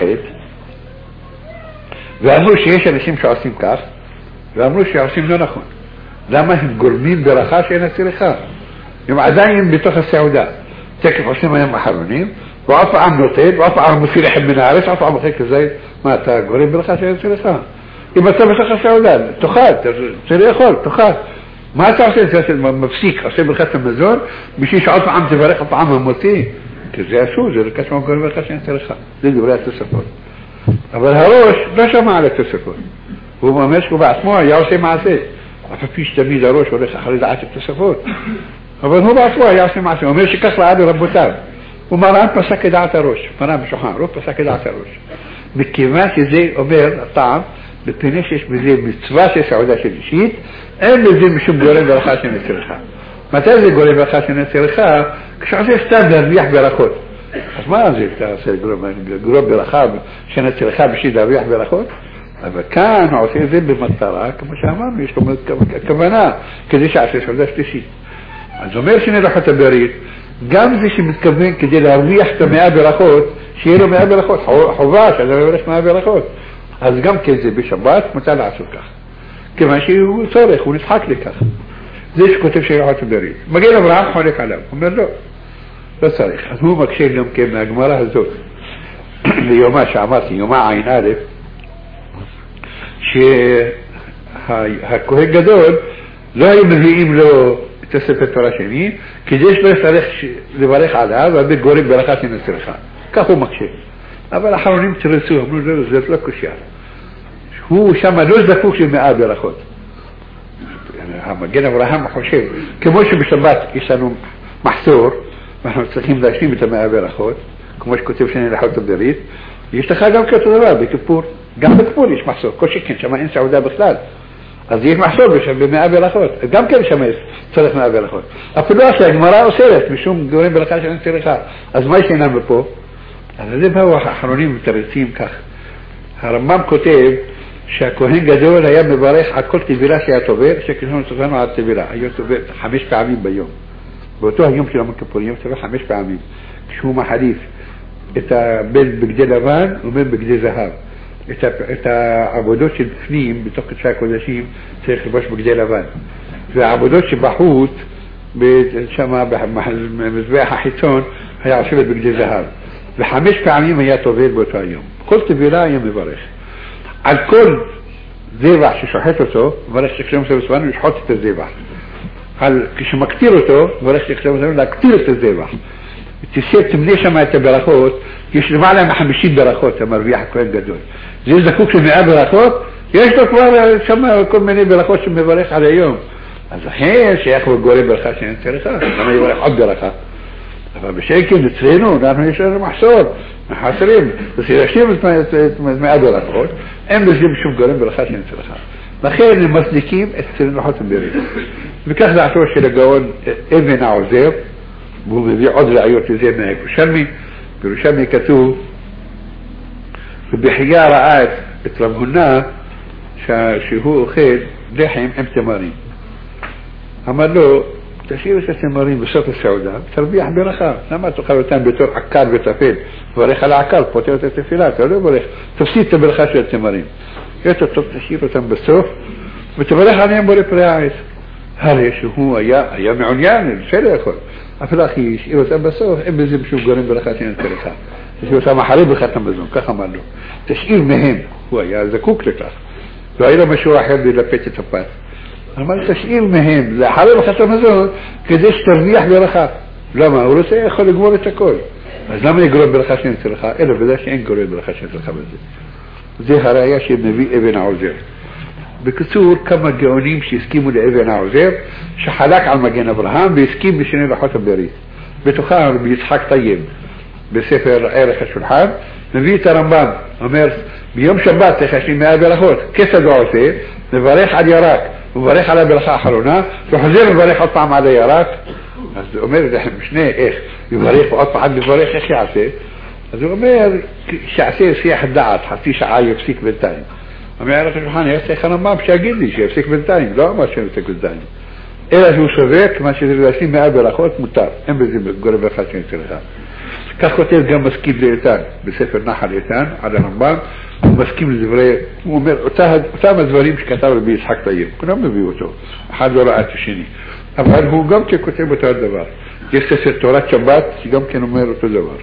ואמרו שיש אנשים שעושים כך, ואמרו שעושים לא נכון. למה הם גורמים ברכה שאין הצריכה? הם עדיין בתוך הסעודה. תקף עושים היום האחרונים, ועוד פעם נוטד, ועוד פעם מוציא לחם מן הארץ, ועוד פעם אחרי כזה, מה, אתה גורם ברכה שאין הצריכה? אם אתה בתוך הסעודה, תאכל, צריך לאכול, תאכל. מה אתה עושה? אתה מפסיק, עושה ברכת המזון, בשביל שעוד פעם תברך עוד פעם המוציא. כי זה אסור, זה לקש מה גורם ברכה שאין הצריכה. זה דברי התוספות. אבל הראש לא שמע על התוספות. הוא אומר שהוא בעצמו היה עושה מעשה. אף פי שתמיד הראש הולך אחרי דעת התוספות. אבל הוא בעצמו היה עושה מעשה. הוא אומר שכך ראה לרבותיו. ומרן פסק את דעת הראש. מרן בשולחן ערוך פסק את דעת הראש. מכיוון שזה אומר הטעם, בפני שיש בזה מצווה של סעודה שלישית, אין בזה משום גורם ברכה שאין הצריכה. מתי זה גורם ברכה שאין הצריכה? כשעושה סתם להרוויח ברכות. אז מה זה? אתה עושה גורם ברכה שאין הצריכה בשביל להרוויח ברכות? אבל כאן הוא עושה את זה במטרה, כמו שאמרנו, יש לו כוונה, כדי שעשה סעודה שלישית. אז אומר שנלכות הברית, גם זה שמתכוון כדי להרוויח את המאה ברכות, שיהיה לו 100 ברכות, חובה שאדם יברך 100 ברכות. אז גם כן זה בשבת מותר לעשות כך. כיוון שהוא צורך, הוא נצחק לכך. זה שכותב שהלכות הברית. מגן אברהם חולק עליו, הוא אומר לא צריך. אז הוא מקשה גם כן מהגמרא הזאת, ליומה שאמרתי, יומה עין א', שהכהן גדול לא היו מביאים לו את הספר תורה שני, כדי שלא יצטרך לברך עליו, והבית גורם ברכה שנצריכה. כך הוא מקשה. אבל האחרונים תרצו, אמרו לו, זה לא קושייה. הוא שם לא זקוק של 100 ברכות. המגן אברהם חושב, כמו שבשבת יש לנו מחסור, ואנחנו צריכים להשלים את 100 ברכות, כמו שכותב שני הלכות הברית, יש לך גם כאותו דבר בכיפור. גם בכיפור יש מחסור, כל שכן, שם אין סעודה בכלל. אז יש מחסור ב100 ברכות, גם כן שם צריך 100 ברכות. אפילו שהגמרא אוסרת משום גורם ברכה שאין צריכה. אז מה ישנם בפה? אז זה באו האחרונים מתרצים כך. הרמב"ם כותב שהכהן גדול היה מברך על כל טבילה שהיה טובל, שכשנו צופנו על טבילה, היה טובל 5 פעמים ביום. באותו היום של יום הכיפור, יום טובל 5 פעמים. כשהוא מחליף בין בגדי לבן ובין בגדי זהב. את העבודות של בפנים, בתוך קודשי הקודשים, צריך לבוש בגדי לבן. והעבודות שבחוץ, שם במזבח החיצון, היה עושה בגדי זהב. ו5 פעמים היה טובל באותו היום. כל טבילה היה מברך. על כל זבח ששוחט אותו, מברך שכשם סבסבנו לשחוט את הזבח. כשמקטיר אותו, מברך שכשם סבסבנו להקטיר את הזבח. תמנה שם את הברכות, יש למעלה מ50 ברכות המרוויח הכהן גדול. זה זקוק של 100 ברכות, יש לו כבר שם כל מיני ברכות שמברך על היום. אז לכן שייך בגורם ברכה שאין צריכה, למה יברך עוד ברכה? אבל בשקל אצלנו, אנחנו יש לנו מחסור, מחסרים, אז ירשים את 100 ברכות, אין בזה משום גורם ברכה שאין צריכה. לכן הם מצדיקים את הלכות הברית. וכך דעתו של הגאון אבן העוזר, והוא מביא עוד ראיות לזה מהירושלמי. בירושלמי כתוב, ובחייה ראה את רב הונא שהוא אוכל לחם עם תמרים. אמר לו, תשאיר את התמרים בסוף הסעודה, תרוויח ברכה. למה תאכל אותם בתור עקר וטפל? תברך על העקר, פותר את התפילה, אתה לא ברך. תפסיד את הברכה של התמרים. יותר טוב תשאיר אותם בסוף, ותברך עליהם בורא פרי העץ. הרי שהוא היה מעוניין, שלא יכול. אפילו אחי השאיר אותם בסוף, אין בזה בשום גורם ברכה שאין צריכה. תשאיר אותם אחרי ברכת המזון, כך אמר לו. תשאיר מהם, הוא היה זקוק לכך. לא היה לו משהו אחר ללפת את הפת. אמר תשאיר מהם, לאחרי ברכת המזון, כדי שתרוויח ברכה. למה? הוא רוצה יכול לגמור את הכל. אז למה יגרום ברכה שאין צריכה? אלא בזה שאין גורם ברכה שאין צריכה בזה. זה הראיה שמביא אבן העוזר. בקיצור, כמה גאונים שהסכימו לאבן העוזר, שחלק על מגן אברהם והסכים בשני הלכות הברית. בתוכם רבי יצחק טייב, בספר ערך השולחן, מביא את הרמב"ם, אומר, ביום שבת צריך להשלים 100 ברכות, כיצד הוא עושה? מברך על ירק, وبريخ على برخاء حرنا وحزير البريخ أطعم على يراك هذا أمير إحنا مش إيه يبريخ وأطعم عند البريخ إيش يعسي هذا أمير شعسي سياح الدعات حتى شعاي يفسيك بالتاني أما يعرف سبحانه يفتح أنا ما بشاقل لي شيء يفسيك بالتاني لا ما شيء يفسيك بالتاني إلا شو سويت ما شيء الرسيم ما أبي أخوات متار إن بزي بقرب خاتين سرها كاخوتي جا مسكين لإيتان بسفر نحل إيتان على رمبان ومسكين الزبرية ومير أتام الزبرية مش كتاب البيس حق طيب كنا من بيوتو حد وراء تشيني أفعل هو قام كتابة تدبر يستسر تورات شبات قام كانوا ميرو تدبر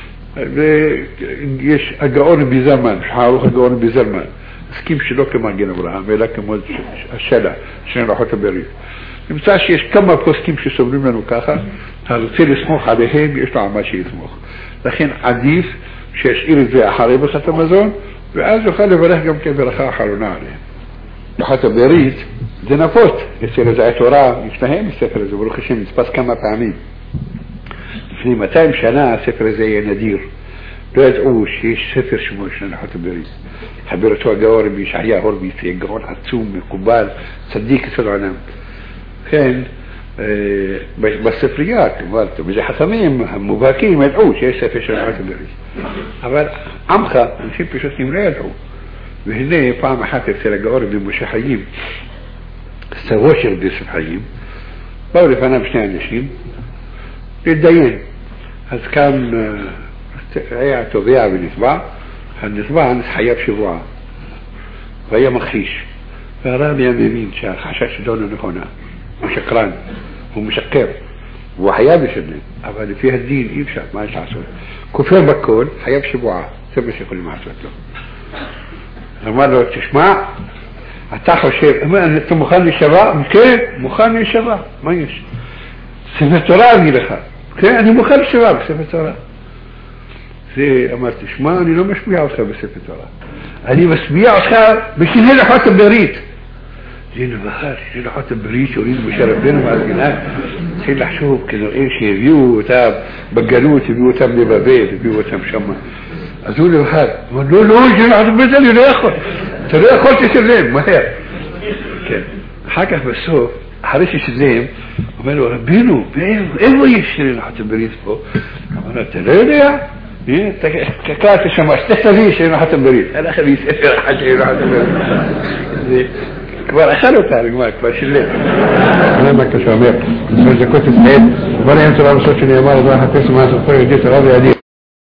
يش أقاوني بزمان مش هاروح أقاوني بزمان سكيم شلوك ما جينا براها ميلاك موز الشلع شنين راحوا تبريف يمساش يش كما بوسكيم شو سبريمنا وكاخا هذا تصير يسموخ عليهم يشتو عما شي يسموخ لكن عديث شيش إيري زي أحاريبه ستمازون وعازو خلي براه قم كي برخاء حالونا عليهم وحتى بريد دينا فوت يصير زي توراه يفتهم السفر زي بروخ شمس بس كما بعمين في متى مشانا سفر زي ندير لا يدعوش يش سفر شموش حتى بريد حبيرتوا قوارب بيشعيا هربي في قوان عتسوم قبال صديق سلعنا كان بس سفريات مالته بجي حسمين مباكين ما يدعوش ايش سفر شموش بريد أول عمخة نسيب بشوتهم لا يدعو وهنا فاهم حتى سير قوارب المشاحيين سووش يردي سبحيين بورف أنا مش نعنشين الدين هذا كان عيا تضيع بالنسبة النسبة نس حياب شبوعة وهي مخيش فرامي يمين شاخ حشاش دونه هنا مشكران ومشكر وحياب يشدن أفضل فيها الدين يبشع ما يشعصر كفر بكون حياب شبوعة سبس يقول ما عصرته لما لو تسمع هتاخد شيء اما ان انت مخاني الشباب ممكن مخاني الشباب ما يش سفتراني لها يعني مخاني الشباب سفتران زي اما تسمعني لو مش بيعوصها بسفتران اني بس بيعوصها بس هنا حتى بريد زين بخار هنا حتى بريد وريد بشرف بينهم على الجنات سيد حشوب كده ايش يبيو تاب بقالوت يبيو تاب لبابيت يبيو تاب شمع أقول له هذا له له جل عبد البدل لا يأخذ ترى أخذت سليم ما هي حكى بالسوق حريش سليم وقالوا بينه إيه يشتري حتى بريد فوق أنا تلاقي إيه كات الشمس تستفيش إنه حتى بريد أنا خبيث إيه حاجة إنه حتى بريد كبار أخلوا تعرف ما كبار سليم أنا ما كشامير إذا كنت سعيد وأنا أنت رأى صوتني يا مال ضاحك اسمها سطوي جيت راضي عليه